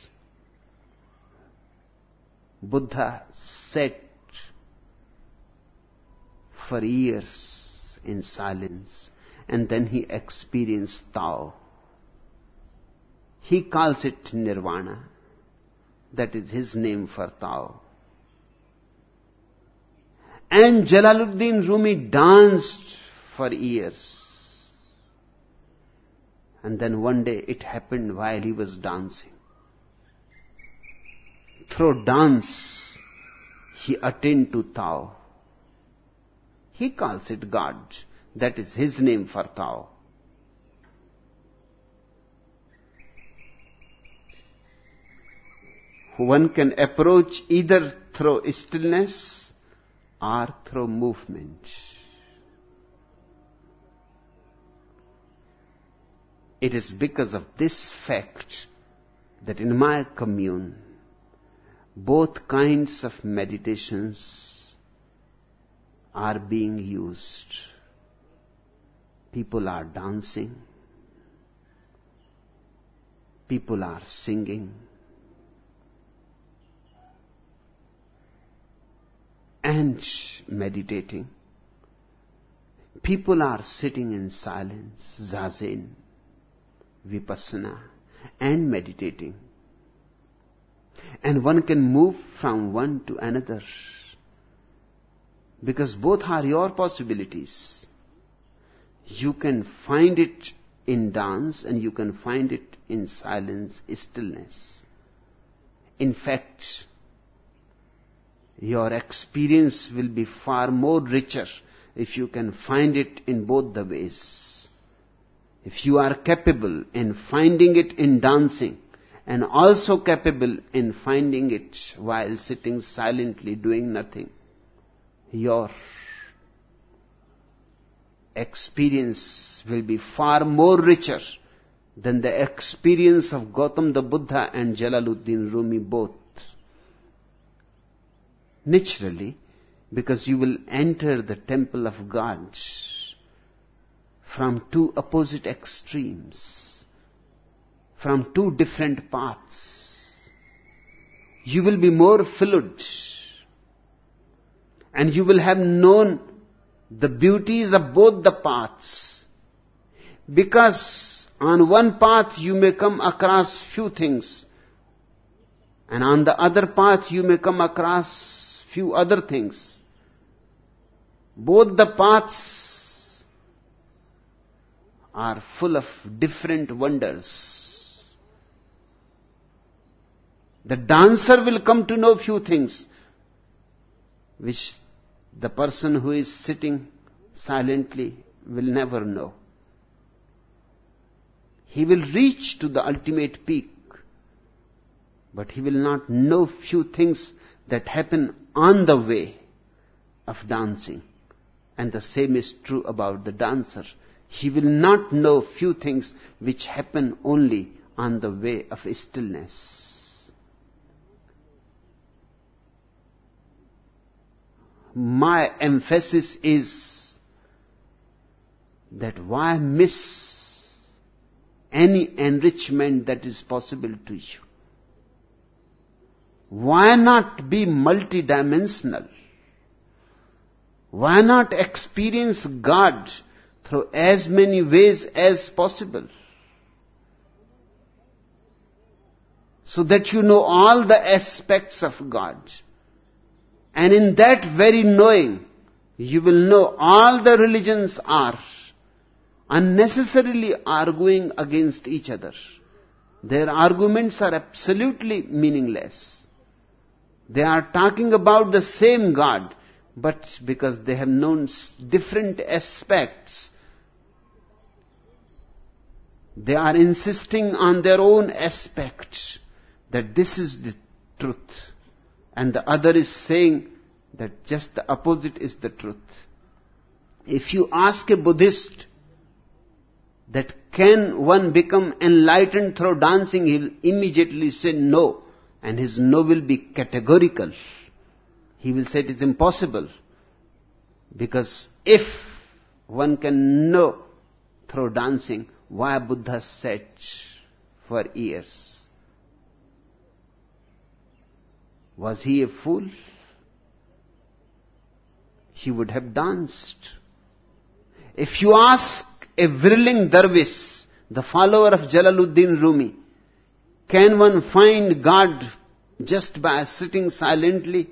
Buddha sat for years in silence, and then he experienced Tao. He calls it Nirvana. That is his name for Tao. And Jalaluddin Rumi danced for years. And then one day it happened while he was dancing. Through dance, he attained to Tao. He calls it God. That is his name for Tao. One can approach either through stillness or through movement. It is because of this fact that in my commune, both kinds of meditations are being used. People are dancing. People are singing. And meditating. People are sitting in silence, zazen, vipassana, and meditating. And one can move from one to another, because both are your possibilities. You can find it in dance and you can find it in silence, stillness. In fact, your experience will be far more richer if you can find it in both the ways. If you are capable in finding it in dancing and also capable in finding it while sitting silently doing nothing, your experience will be far more richer than the experience of Gautam the Buddha and Jalaluddin Rumi both. Naturally, because you will enter the temple of God from two opposite extremes, from two different paths. You will be more filled, and you will have known the beauties of both the paths. Because on one path you may come across few things, and on the other path you may come across few other things. Both the paths are full of different wonders. The dancer will come to know few things which the person who is sitting silently will never know. He will reach to the ultimate peak, but he will not know few things that happen on the way of dancing. And the same is true about the dancer. He will not know few things which happen only on the way of stillness. My emphasis is that why miss any enrichment that is possible to you? Why not be multidimensional? Why not experience God through as many ways as possible? So that you know all the aspects of God. And in that very knowing, you will know all the religions are unnecessarily arguing against each other. Their arguments are absolutely meaningless. They are talking about the same God, but because they have known different aspects, they are insisting on their own aspect, that this is the truth. And the other is saying that just the opposite is the truth. If you ask a Buddhist that can one become enlightened through dancing, he will immediately say no. And his no will be categorical. He will say it is impossible. Because if one can know through dancing, why Buddha sat for years? Was he a fool? He would have danced. If you ask a whirling dervish, the follower of Jalaluddin Rumi, can one find God just by sitting silently,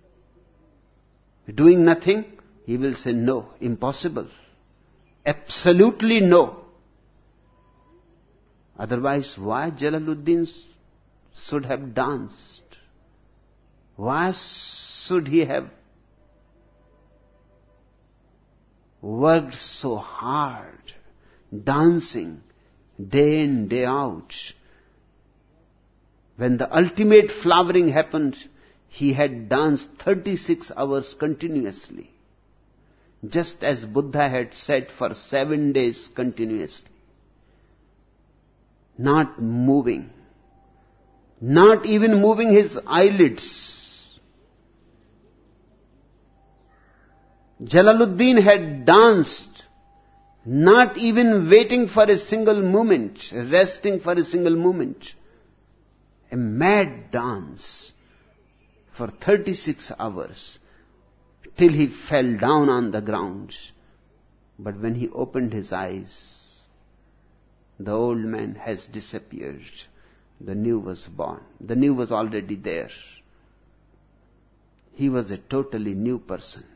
doing nothing? He will say no, impossible. Absolutely no. Otherwise, why Jalaluddin should have danced? Why should he have worked so hard, dancing day in, day out? When the ultimate flowering happened, he had danced 36 hours continuously. Just as Buddha had sat for 7 days continuously. Not moving. Not even moving his eyelids. Jalaluddin had danced, not even waiting for a single moment, resting for a single moment. A mad dance for 36 hours till he fell down on the ground. But when he opened his eyes, the old man has disappeared. The new was born. The new was already there. He was a totally new person.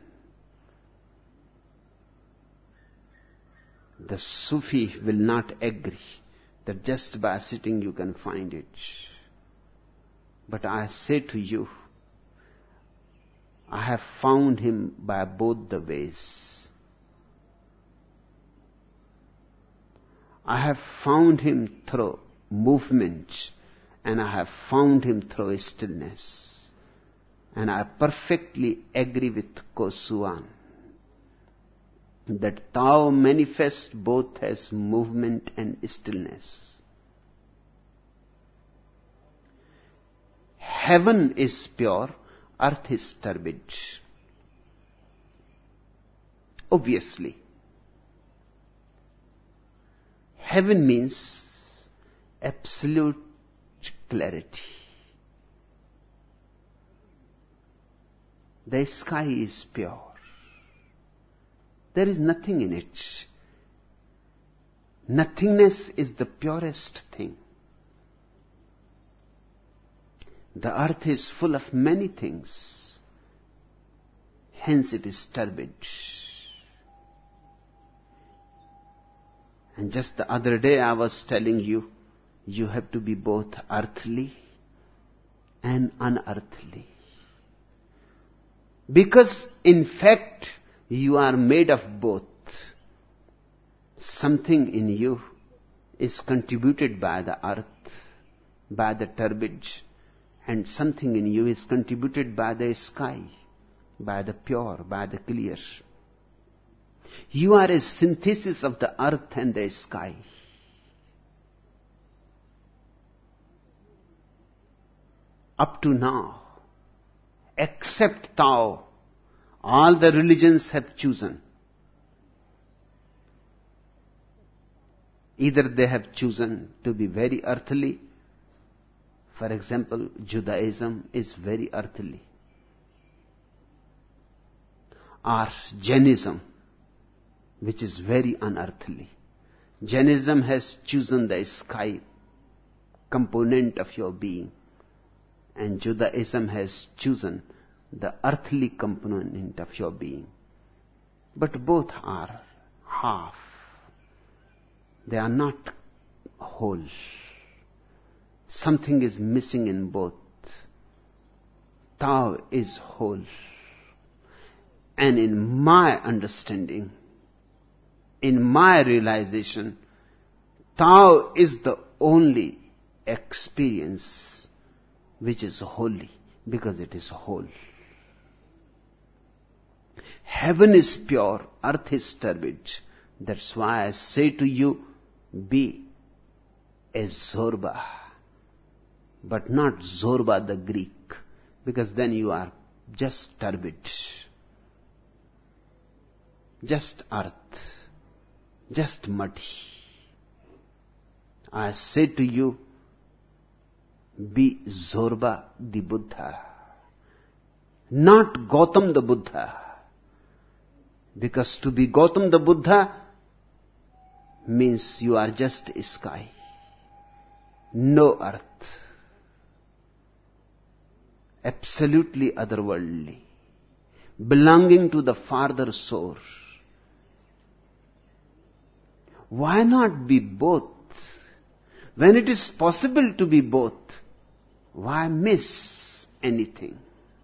The Sufi will not agree that just by sitting you can find it. But I say to you, I have found him by both the ways. I have found him through movement, and I have found him through stillness. And I perfectly agree with Kosuan that Tao manifests both as movement and stillness. Heaven is pure, earth is turbid. Obviously. Heaven means absolute clarity. The sky is pure. There is nothing in it. Nothingness is the purest thing. The earth is full of many things. Hence it is turbid. And just the other day I was telling you, you have to be both earthly and unearthly. Because in fact, you are made of both. Something in you is contributed by the earth, by the turbid, and something in you is contributed by the sky, by the pure, by the clear. You are a synthesis of the earth and the sky. Up to now, except Tao, all the religions have chosen. Either they have chosen to be very earthly. For example, Judaism is very earthly. Or Jainism, which is very unearthly. Jainism has chosen the sky component of your being, and Judaism has chosen the earthly component of your being. But both are half. They are not whole. Something is missing in both. Tao is whole. And in my understanding, in my realization, Tao is the only experience which is holy, because it is whole. Heaven is pure, earth is turbid. That's why I say to you, be a Zorba, but not Zorba the Greek, because then you are just turbid, just earth, just muddy. I say to you, be Zorba the Buddha, not Gautam the Buddha, because to be Gautam the Buddha means you are just sky, no earth, absolutely otherworldly, belonging to the farther source. Why not be both? When it is possible to be both, why miss anything?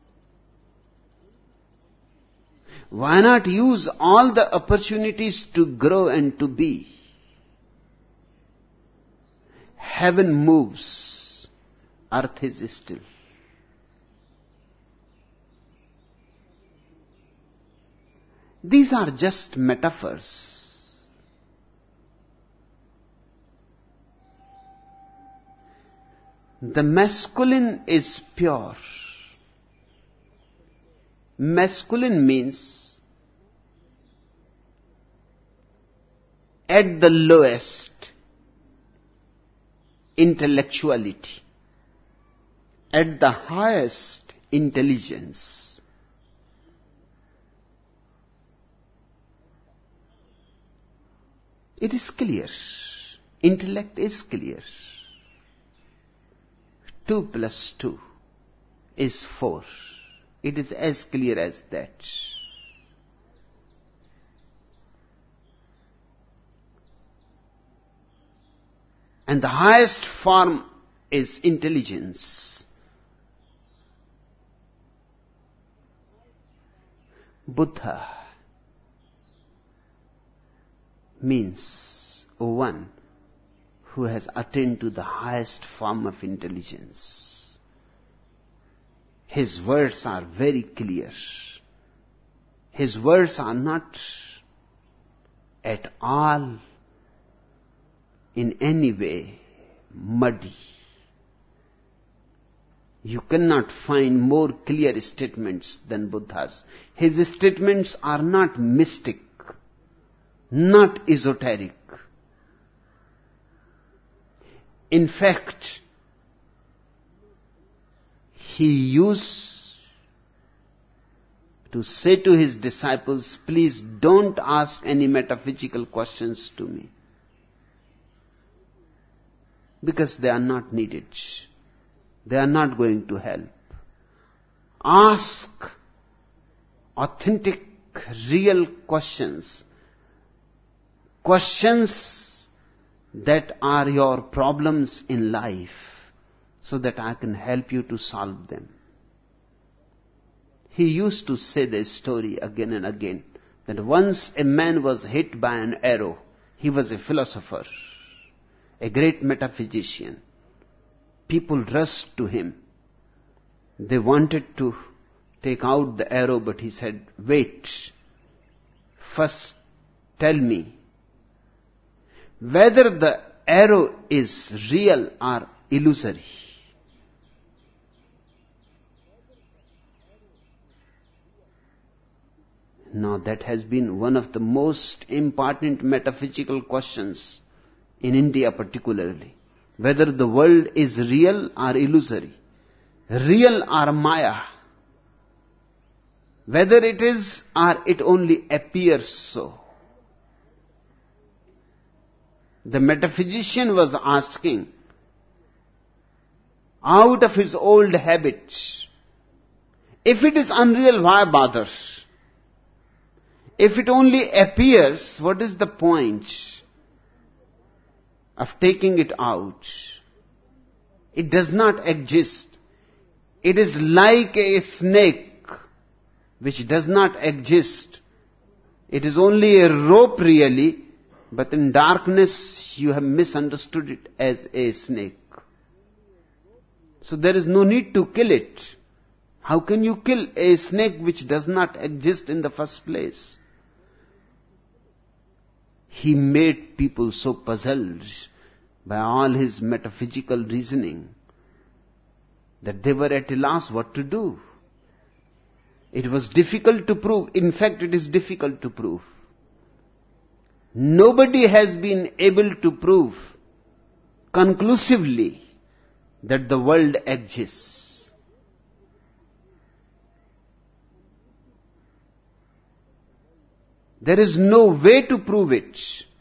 Why not use all the opportunities to grow and to be? Heaven moves, earth is still. These are just metaphors. The masculine is pure. Masculine means at the lowest intellectuality, at the highest intelligence. It is clear. Intellect is clear. 2 plus 2 is 4. It is as clear as that. And the highest form is intelligence. Buddha means one who has attained to the highest form of intelligence. His words are very clear. His words are not at all in any way muddy. You cannot find more clear statements than Buddha's. His statements are not mystic, not esoteric. In fact, he used to say to his disciples, please don't ask any metaphysical questions to me, because they are not needed. They are not going to help. Ask authentic, real questions. Questions that are your problems in life, so that I can help you to solve them. He used to say the story again and again, that once a man was hit by an arrow. He was a philosopher, a great metaphysician. People rushed to him. They wanted to take out the arrow, but he said, wait. First tell me whether the arrow is real or illusory. Now that has been one of the most important metaphysical questions in India particularly. Whether the world is real or illusory. Real or Maya. Whether it is or it only appears so. The metaphysician was asking, out of his old habits, if it is unreal, why bother? If it only appears, what is the point of taking it out? It does not exist. It is like a snake which does not exist. It is only a rope really, but in darkness you have misunderstood it as a snake. So there is no need to kill it. How can you kill a snake which does not exist in the first place? He made people so puzzled by all his metaphysical reasoning that they were at a loss what to do. It was difficult to prove. In fact, it is difficult to prove. Nobody has been able to prove conclusively that the world exists. There is no way to prove it.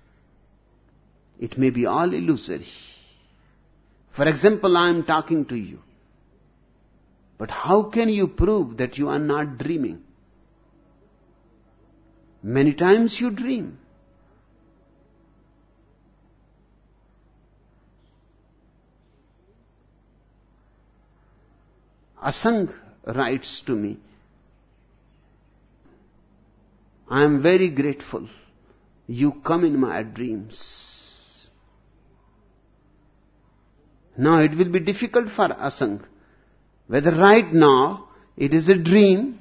It may be all illusory. For example, I am talking to you. But how can you prove that you are not dreaming? Many times you dream. Asang writes to me, I am very grateful. You come in my dreams. Now it will be difficult for Asang, whether right now it is a dream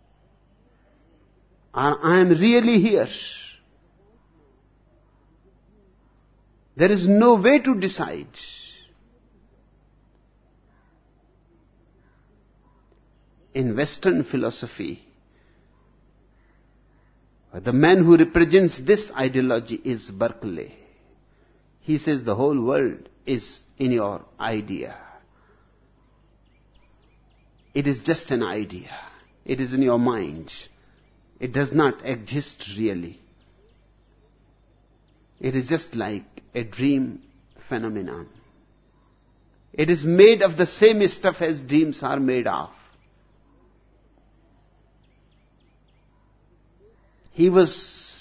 or I am really here. There is no way to decide. In Western philosophy, the man who represents this ideology is Berkeley. He says the whole world is in your idea. It is just an idea. It is in your mind. It does not exist really. It is just like a dream phenomenon. It is made of the same stuff as dreams are made of. He was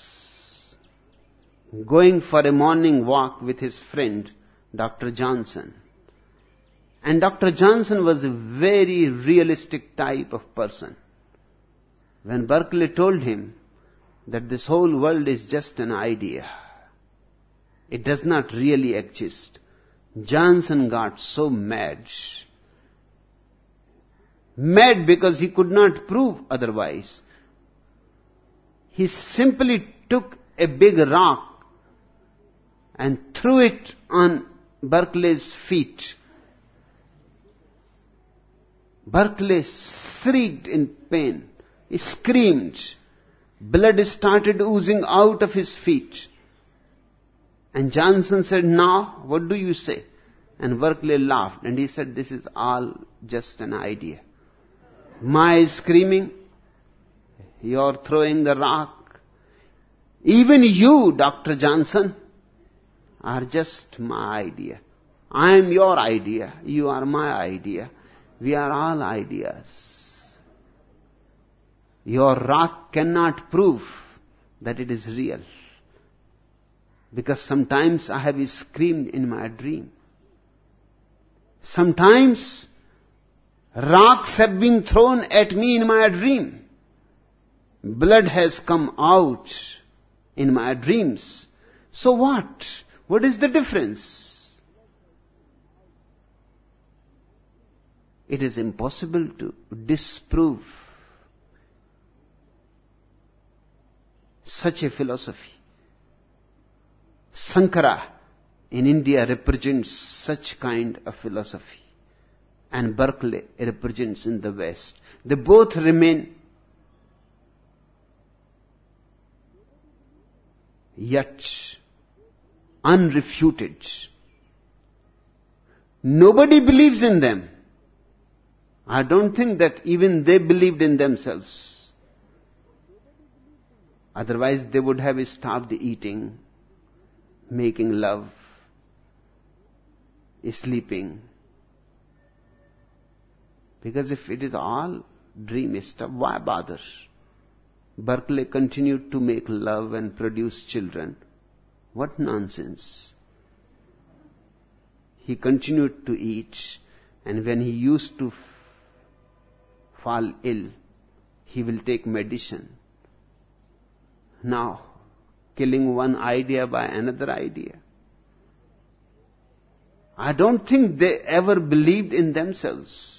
going for a morning walk with his friend, Dr. Johnson. And Dr. Johnson was a very realistic type of person. When Berkeley told him that this whole world is just an idea, it does not really exist, Johnson got so mad. Mad because he could not prove otherwise. He simply took a big rock and threw it on Berkeley's feet. Berkeley shrieked in pain. He screamed. Blood started oozing out of his feet. And Johnson said, now, what do you say? And Berkeley laughed and he said, this is all just an idea. My screaming, you're throwing the rock. Even you, Dr. Johnson, are just my idea. I am your idea. You are my idea. We are all ideas. Your rock cannot prove that it is real. Because sometimes I have screamed in my dream. Sometimes rocks have been thrown at me in my dream. Blood has come out in my dreams. So what? What is the difference? It is impossible to disprove such a philosophy. Sankara in India represents such kind of philosophy, and Berkeley represents in the West. They both remain yet unrefuted. Nobody believes in them. I don't think that even they believed in themselves. Otherwise they would have stopped eating, making love, sleeping. Because if it is all dream stuff, why bother? Berkeley continued to make love and produce children. What nonsense. He continued to eat, and when he used to fall ill, he will take medicine. Now, killing one idea by another idea. I don't think they ever believed in themselves.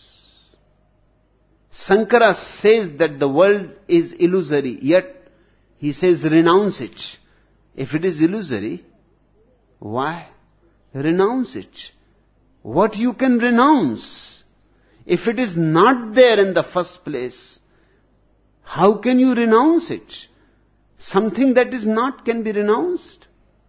Sankara says that the world is illusory, yet he says renounce it. If it is illusory, why renounce it? What you can renounce? If it is not there in the first place, how can you renounce it? Something that is not can be renounced.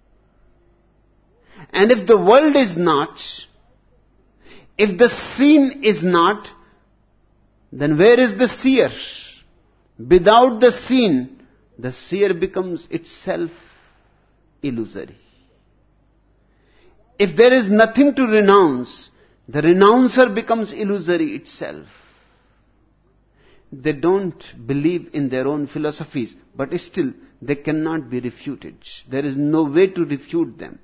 And if the world is not, if the seen is not, then where is the seer? Without the seen, the seer becomes itself illusory. If there is nothing to renounce, the renouncer becomes illusory itself. They don't believe in their own philosophies, but still they cannot be refuted. There is no way to refute them.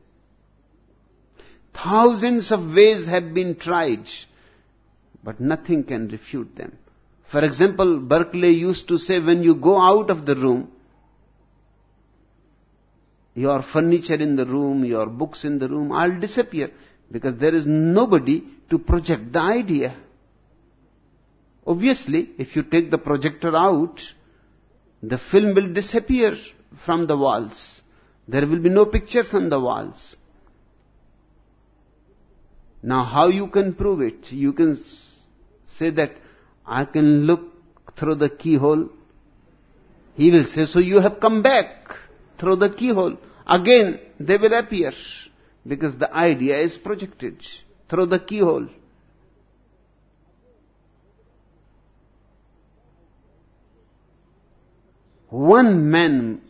Thousands of ways have been tried, but nothing can refute them. For example, Berkeley used to say, when you go out of the room, your furniture in the room, your books in the room, all disappear, because there is nobody to project the idea. Obviously, if you take the projector out, the film will disappear from the walls. There will be no pictures on the walls. Now, how you can prove it? You can say that I can look through the keyhole. He will say, so you have come back through the keyhole. Again, they will appear because the idea is projected through the keyhole. One man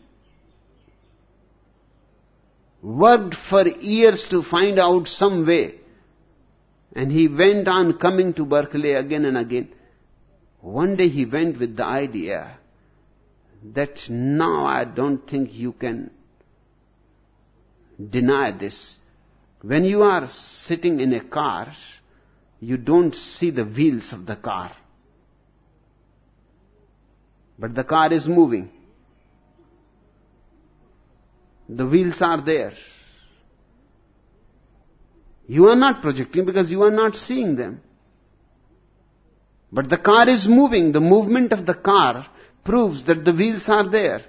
worked for years to find out some way, and he went on coming to Berkeley again and again. One day he went with the idea that now I don't think you can deny this. When you are sitting in a car, you don't see the wheels of the car. But the car is moving. The wheels are there. You are not projecting because you are not seeing them. But the car is moving. The movement of the car proves that the wheels are there.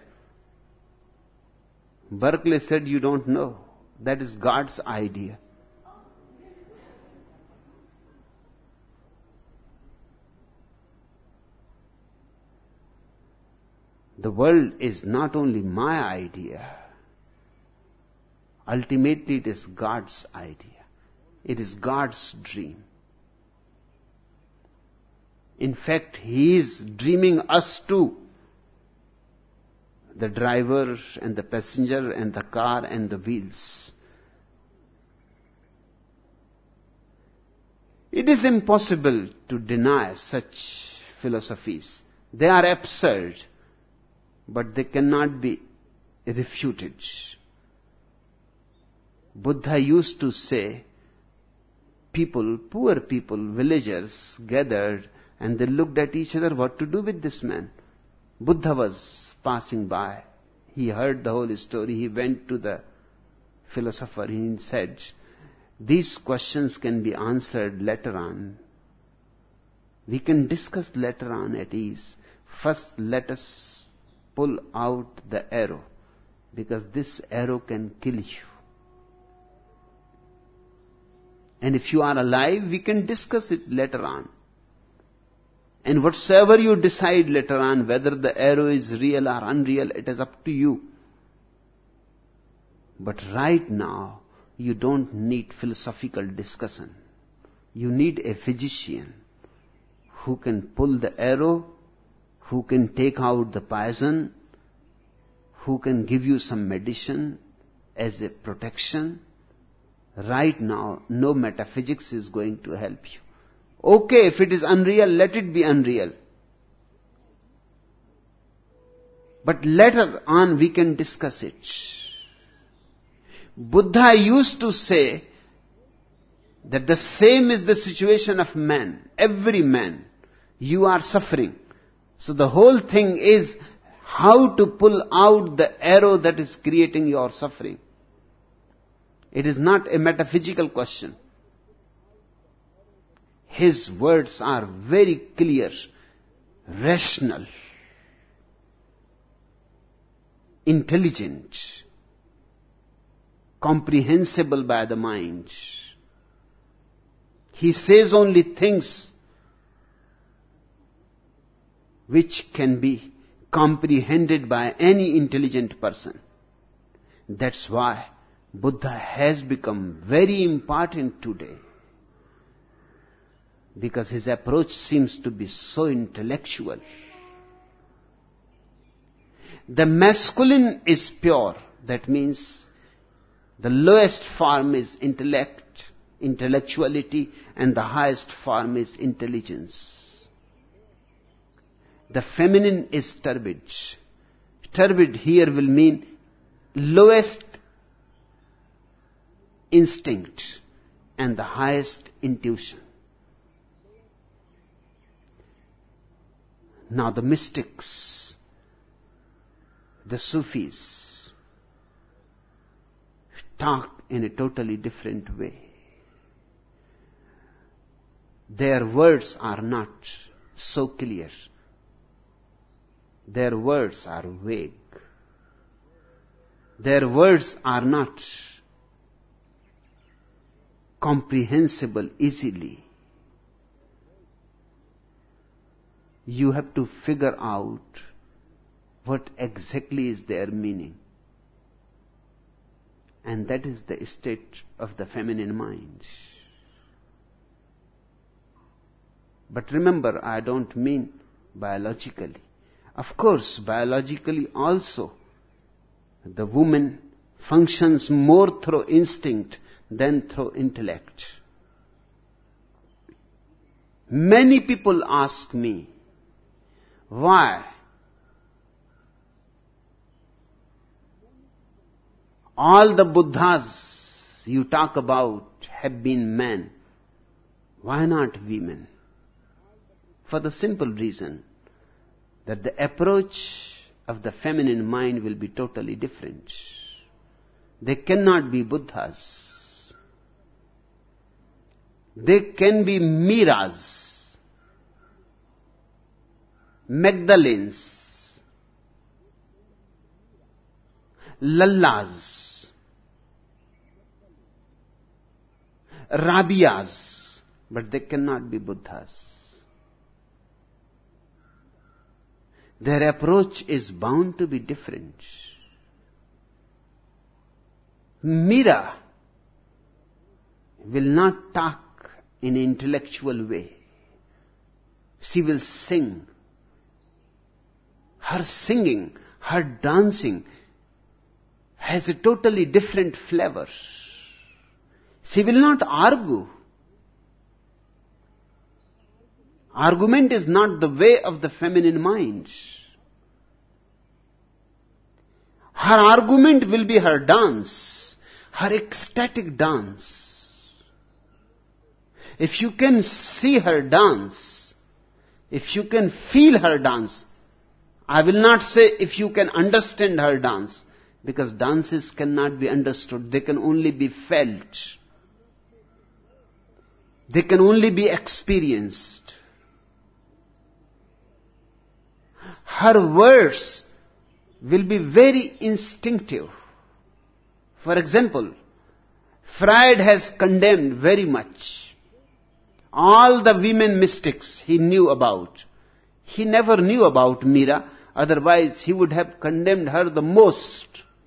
Berkeley said, you don't know. That is God's idea. The world is not only my idea. Ultimately, it is God's idea. It is God's dream. In fact, He is dreaming us too. The driver and the passenger and the car and the wheels. It is impossible to deny such philosophies. They are absurd, but they cannot be refuted. Buddha used to say, people, poor people, villagers gathered and they looked at each other, what to do with this man? Buddha was passing by. He heard the whole story. He went to the philosopher. He said, these questions can be answered later on. We can discuss later on at ease. First, let us pull out the arrow, because this arrow can kill you. And if you are alive, we can discuss it later on. And whatsoever you decide later on, whether the arrow is real or unreal, it is up to you. But right now, you don't need philosophical discussion. You need a physician who can pull the arrow, who can take out the poison, who can give you some medicine as a protection. Right now, no metaphysics is going to help you. Okay, if it is unreal, let it be unreal. But later on, we can discuss it. Buddha used to say that the same is the situation of man. Every man. You are suffering. So the whole thing is how to pull out the arrow that is creating your suffering. It is not a metaphysical question. His words are very clear, rational, intelligent, comprehensible by the mind. He says only things which can be comprehended by any intelligent person. That's why Buddha has become very important today, because his approach seems to be so intellectual. The masculine is pure. That means the lowest form is intellect, intellectuality, and the highest form is intelligence. The feminine is turbid. Turbid here will mean lowest instinct and the highest intuition. Now the mystics, the Sufis, talk in a totally different way. Their words are not so clear. Their words are vague. Their words are not comprehensible easily. You have to figure out what exactly is their meaning. And that is the state of the feminine mind. But remember, I don't mean biologically. Of course, biologically also, the woman functions more through instinct than through intellect. Many people ask me, why all the Buddhas you talk about have been men? Why not women? For the simple reason that the approach of the feminine mind will be totally different. They cannot be Buddhas. They can be Miras, Magdalenes, Lallas, Rabias, but they cannot be Buddhas. Their approach is bound to be different. Mira will not talk in an intellectual way. She will sing. Her singing, her dancing has a totally different flavor. She will not argue. Argument is not the way of the feminine mind. Her argument will be her dance, her ecstatic dance. If you can see her dance, if you can feel her dance, I will not say if you can understand her dance, because dances cannot be understood, they can only be felt. They can only be experienced. Her words will be very instinctive. For example, Freud has condemned very much all the women mystics he knew about. He never knew about Meera, otherwise he would have condemned her the most.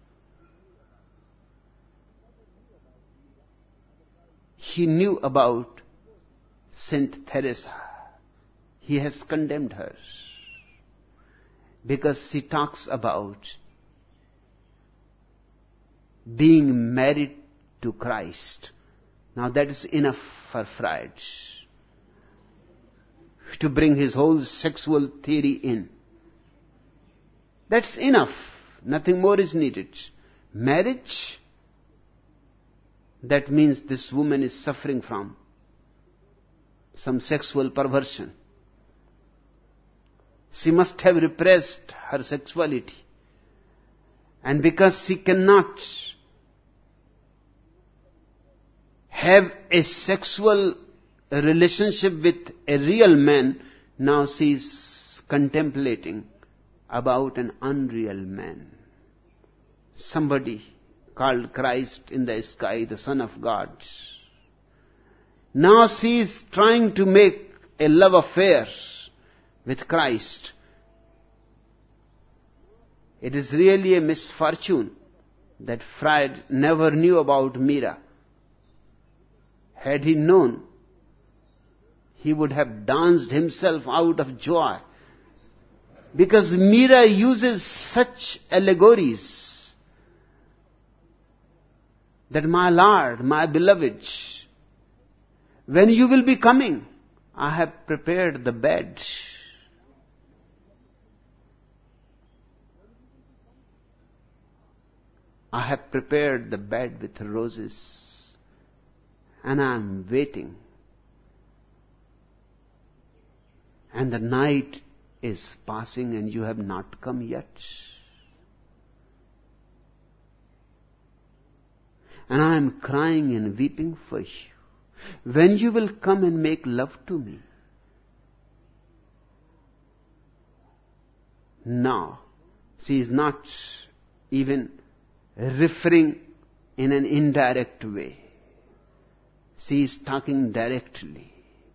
He knew about Saint Teresa. He has condemned her because she talks about being married to Christ. Now that is enough for Freud to bring his whole sexual theory in. That's enough. Nothing more is needed. Marriage, that means this woman is suffering from some sexual perversion. She must have repressed her sexuality. And because she cannot have a sexual relationship with a real man, now she is contemplating about an unreal man. Somebody called Christ in the sky, the Son of God. Now she is trying to make a love affair with Christ. It is really a misfortune that Freud never knew about Meera. Had he known, he would have danced himself out of joy. Because Meera uses such allegories that, my Lord, my beloved, when you will be coming, I have prepared the bed. I have prepared the bed with roses, and I am waiting. And the night is passing and you have not come yet. And I am crying and weeping for you. When you will come and make love to me? Now, she is not even referring in an indirect way. She is talking directly.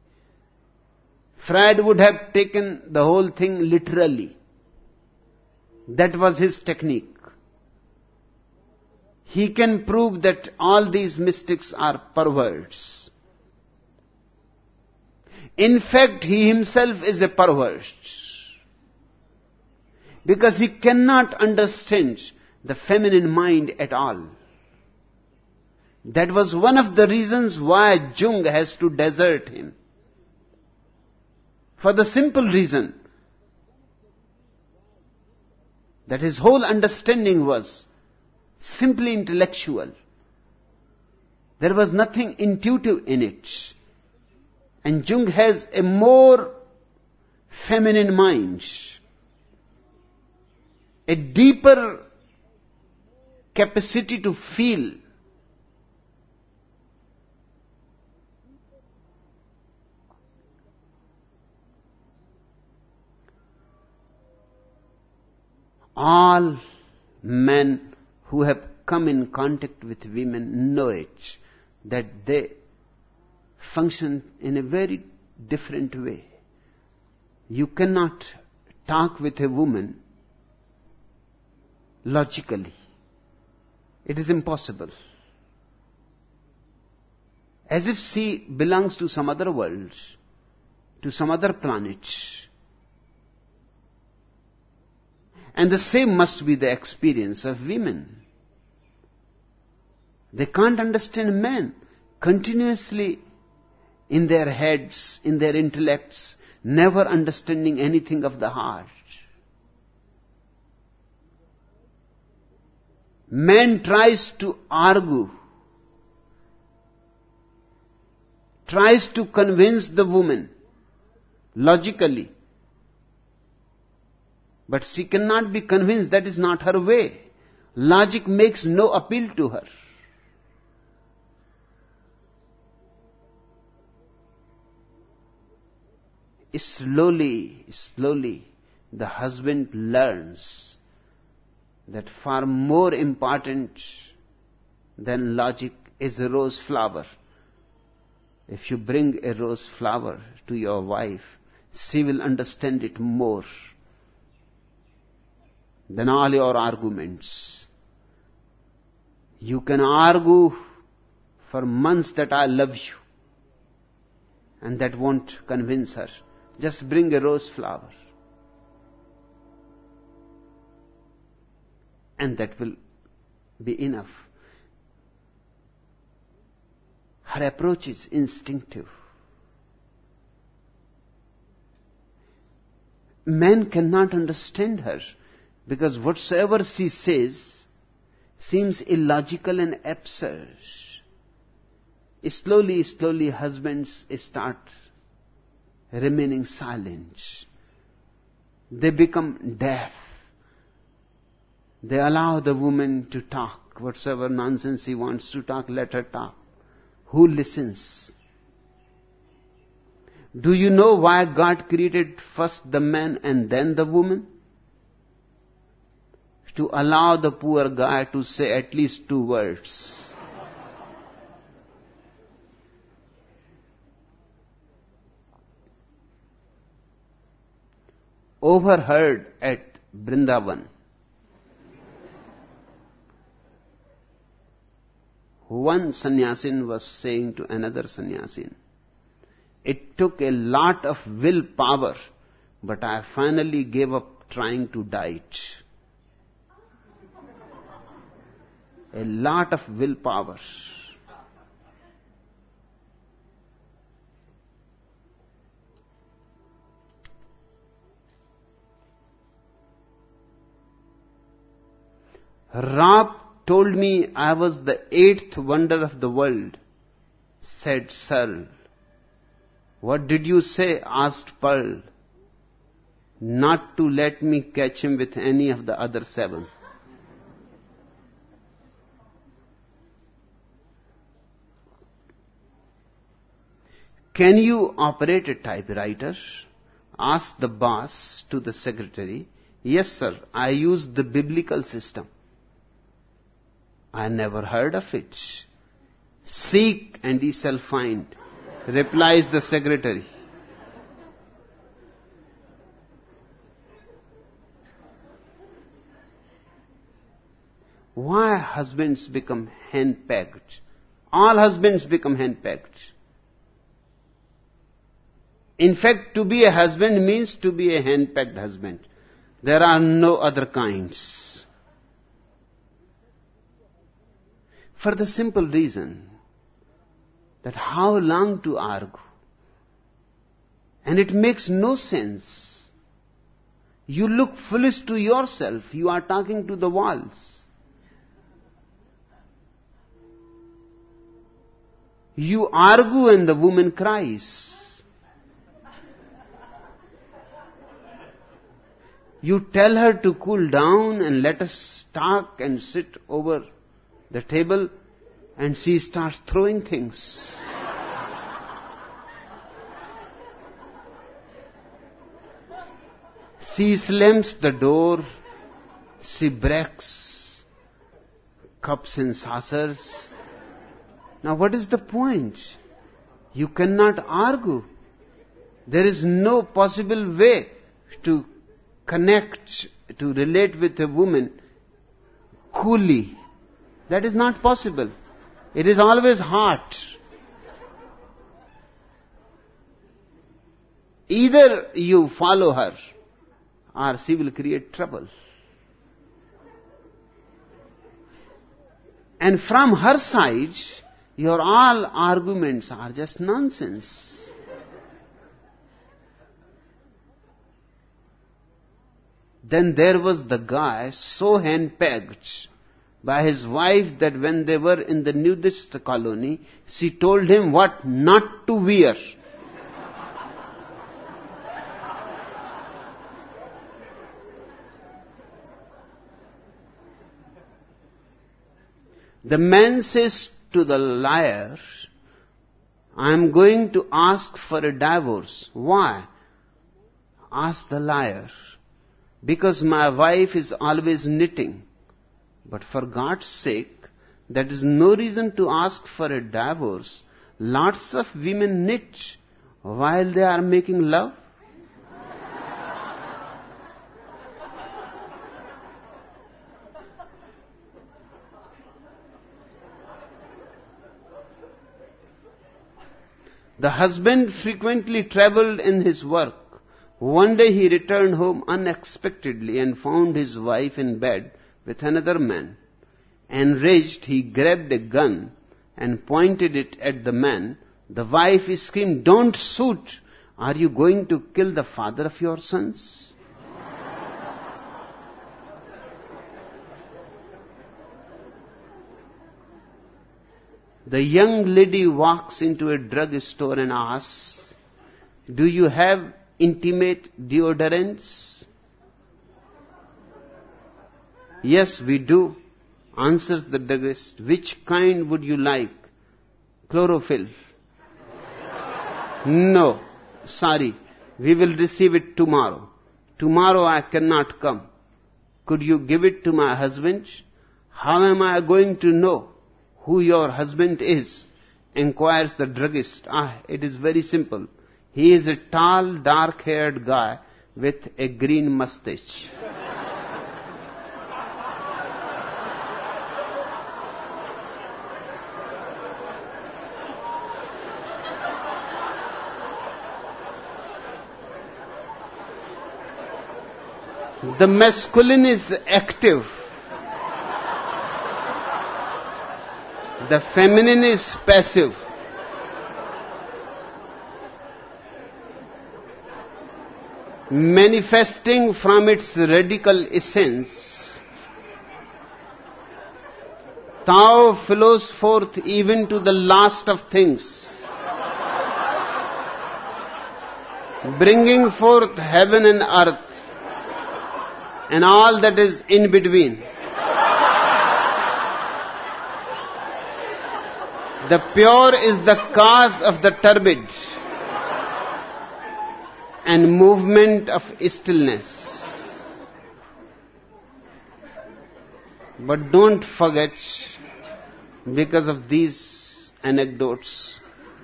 Freud would have taken the whole thing literally. That was his technique. He can prove that all these mystics are perverts. In fact, he himself is a pervert. Because he cannot understand the feminine mind at all. That was one of the reasons why Jung has to desert him. For the simple reason that his whole understanding was simply intellectual. There was nothing intuitive in it. And Jung has a more feminine mind, a deeper capacity to feel. All men who have come in contact with women know it, that they function in a very different way. You cannot talk with a woman logically. It is impossible. as if she belongs to some other world, to some other planet. And the same must be the experience of women. They can't understand men. Continuously in their heads, in their intellects, never understanding anything of the heart. Man tries to argue, tries to convince the woman logically, but she cannot be convinced. That is not her way. Logic makes no appeal to her. Slowly, the husband learns that far more important than logic is a rose flower. If you bring a rose flower to your wife, she will understand it more than all your arguments. You can argue for months that I love you, and that won't convince her. Just bring a rose flower, and that will be enough. Her approach is instinctive. Men cannot understand her because whatsoever she says seems illogical and absurd. Slowly, husbands start remaining silent. They become deaf. They allow the woman to talk. Whatsoever nonsense she wants to talk, let her talk. Who listens? Do you know why God created first the man and then the woman? To allow the poor guy to say at least 2 words. Overheard at Vrindavan. One sannyasin was saying to another sannyasin, "It took a lot of willpower, but I finally gave up trying to diet." A lot of willpower. Rab told me I was the 8th wonder of the world, said Searle. What did you say? Asked Pearl. Not to let me catch him with any of the other 7. Can you operate a typewriter? Asked the boss to the secretary. Yes, sir, I use the biblical system. I never heard of it. Seek and ye shall find, replies the secretary. Why husbands become hand-pegged? All husbands become hand-pegged. In fact, to be a husband means to be a hand-pegged husband. There are no other kinds. For the simple reason that how long to argue? And it makes no sense. You look foolish to yourself. You are talking to the walls. You argue and the woman cries. You tell her to cool down and let us talk and sit over the table, and she starts throwing things. She slams the door. She breaks cups and saucers. Now what is the point? You cannot argue. There is no possible way to connect, to relate with a woman coolly. That is not possible. It is always hot. Either you follow her or she will create trouble. And from her side, your all arguments are just nonsense. Then there was the guy so hand-pegged by his wife that when they were in the nudist colony, she told him what not to wear. The man says to the liar, I am going to ask for a divorce. Why? Asked the liar. Because my wife is always knitting. But for God's sake, that is no reason to ask for a divorce. Lots of women knit while they are making love. The husband frequently traveled in his work. One day he returned home unexpectedly and found his wife in bed with another man. Enraged, he grabbed a gun and pointed it at the man. The wife screamed, "Don't shoot! Are you going to kill the father of your sons?" The young lady walks into a drug store and asks, "Do you have intimate deodorants?" "Yes, we do," answers the druggist. "Which kind would you like?" "Chlorophyll." "No, sorry, we will receive it tomorrow. Tomorrow I cannot come. Could you give it to my husband?" "How am I going to know who your husband is?" inquires the druggist. It is very simple. He is a tall, dark-haired guy with a green mustache. The masculine is active. The feminine is passive. Manifesting from its radical essence, Tao flows forth even to the last of things, bringing forth heaven and earth and all that is in between. The pure is the cause of the turbid and movement of stillness. But don't forget, because of these anecdotes,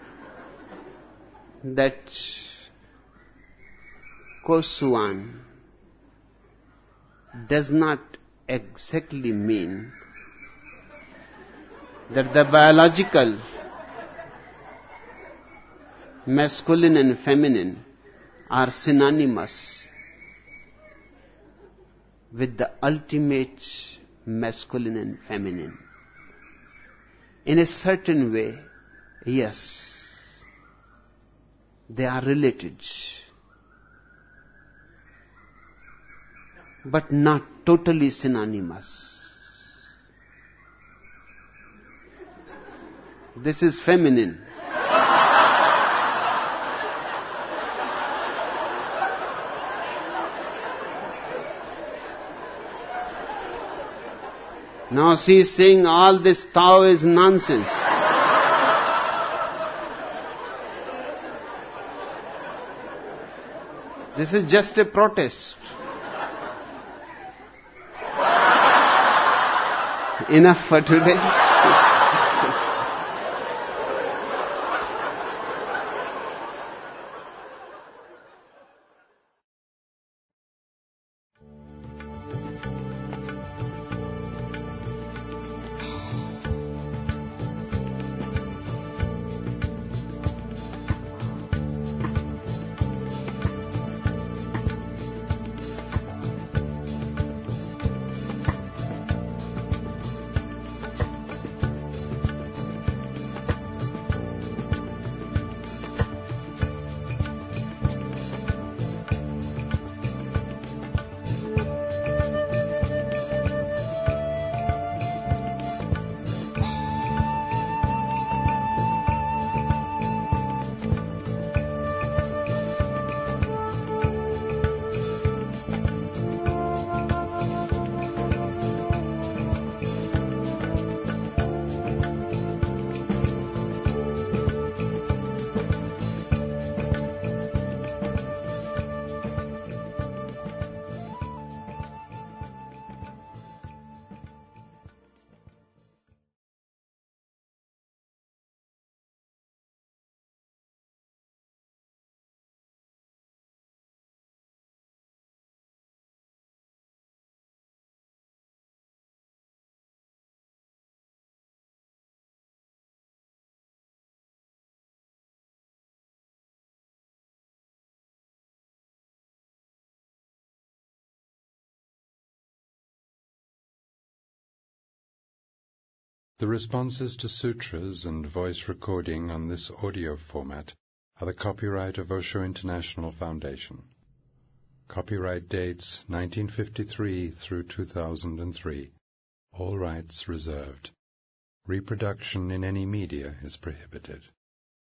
that Koswan does not exactly mean that the biological masculine and feminine are synonymous with the ultimate masculine and feminine. In a certain way, yes, they are related, but not totally synonymous. This is feminine. Now she is saying all this Tao is nonsense. This is just a protest. Enough for today. The responses to sutras and voice recording on this audio format are the copyright of Osho International Foundation. Copyright dates 1953 through 2003. All rights reserved. Reproduction in any media is prohibited.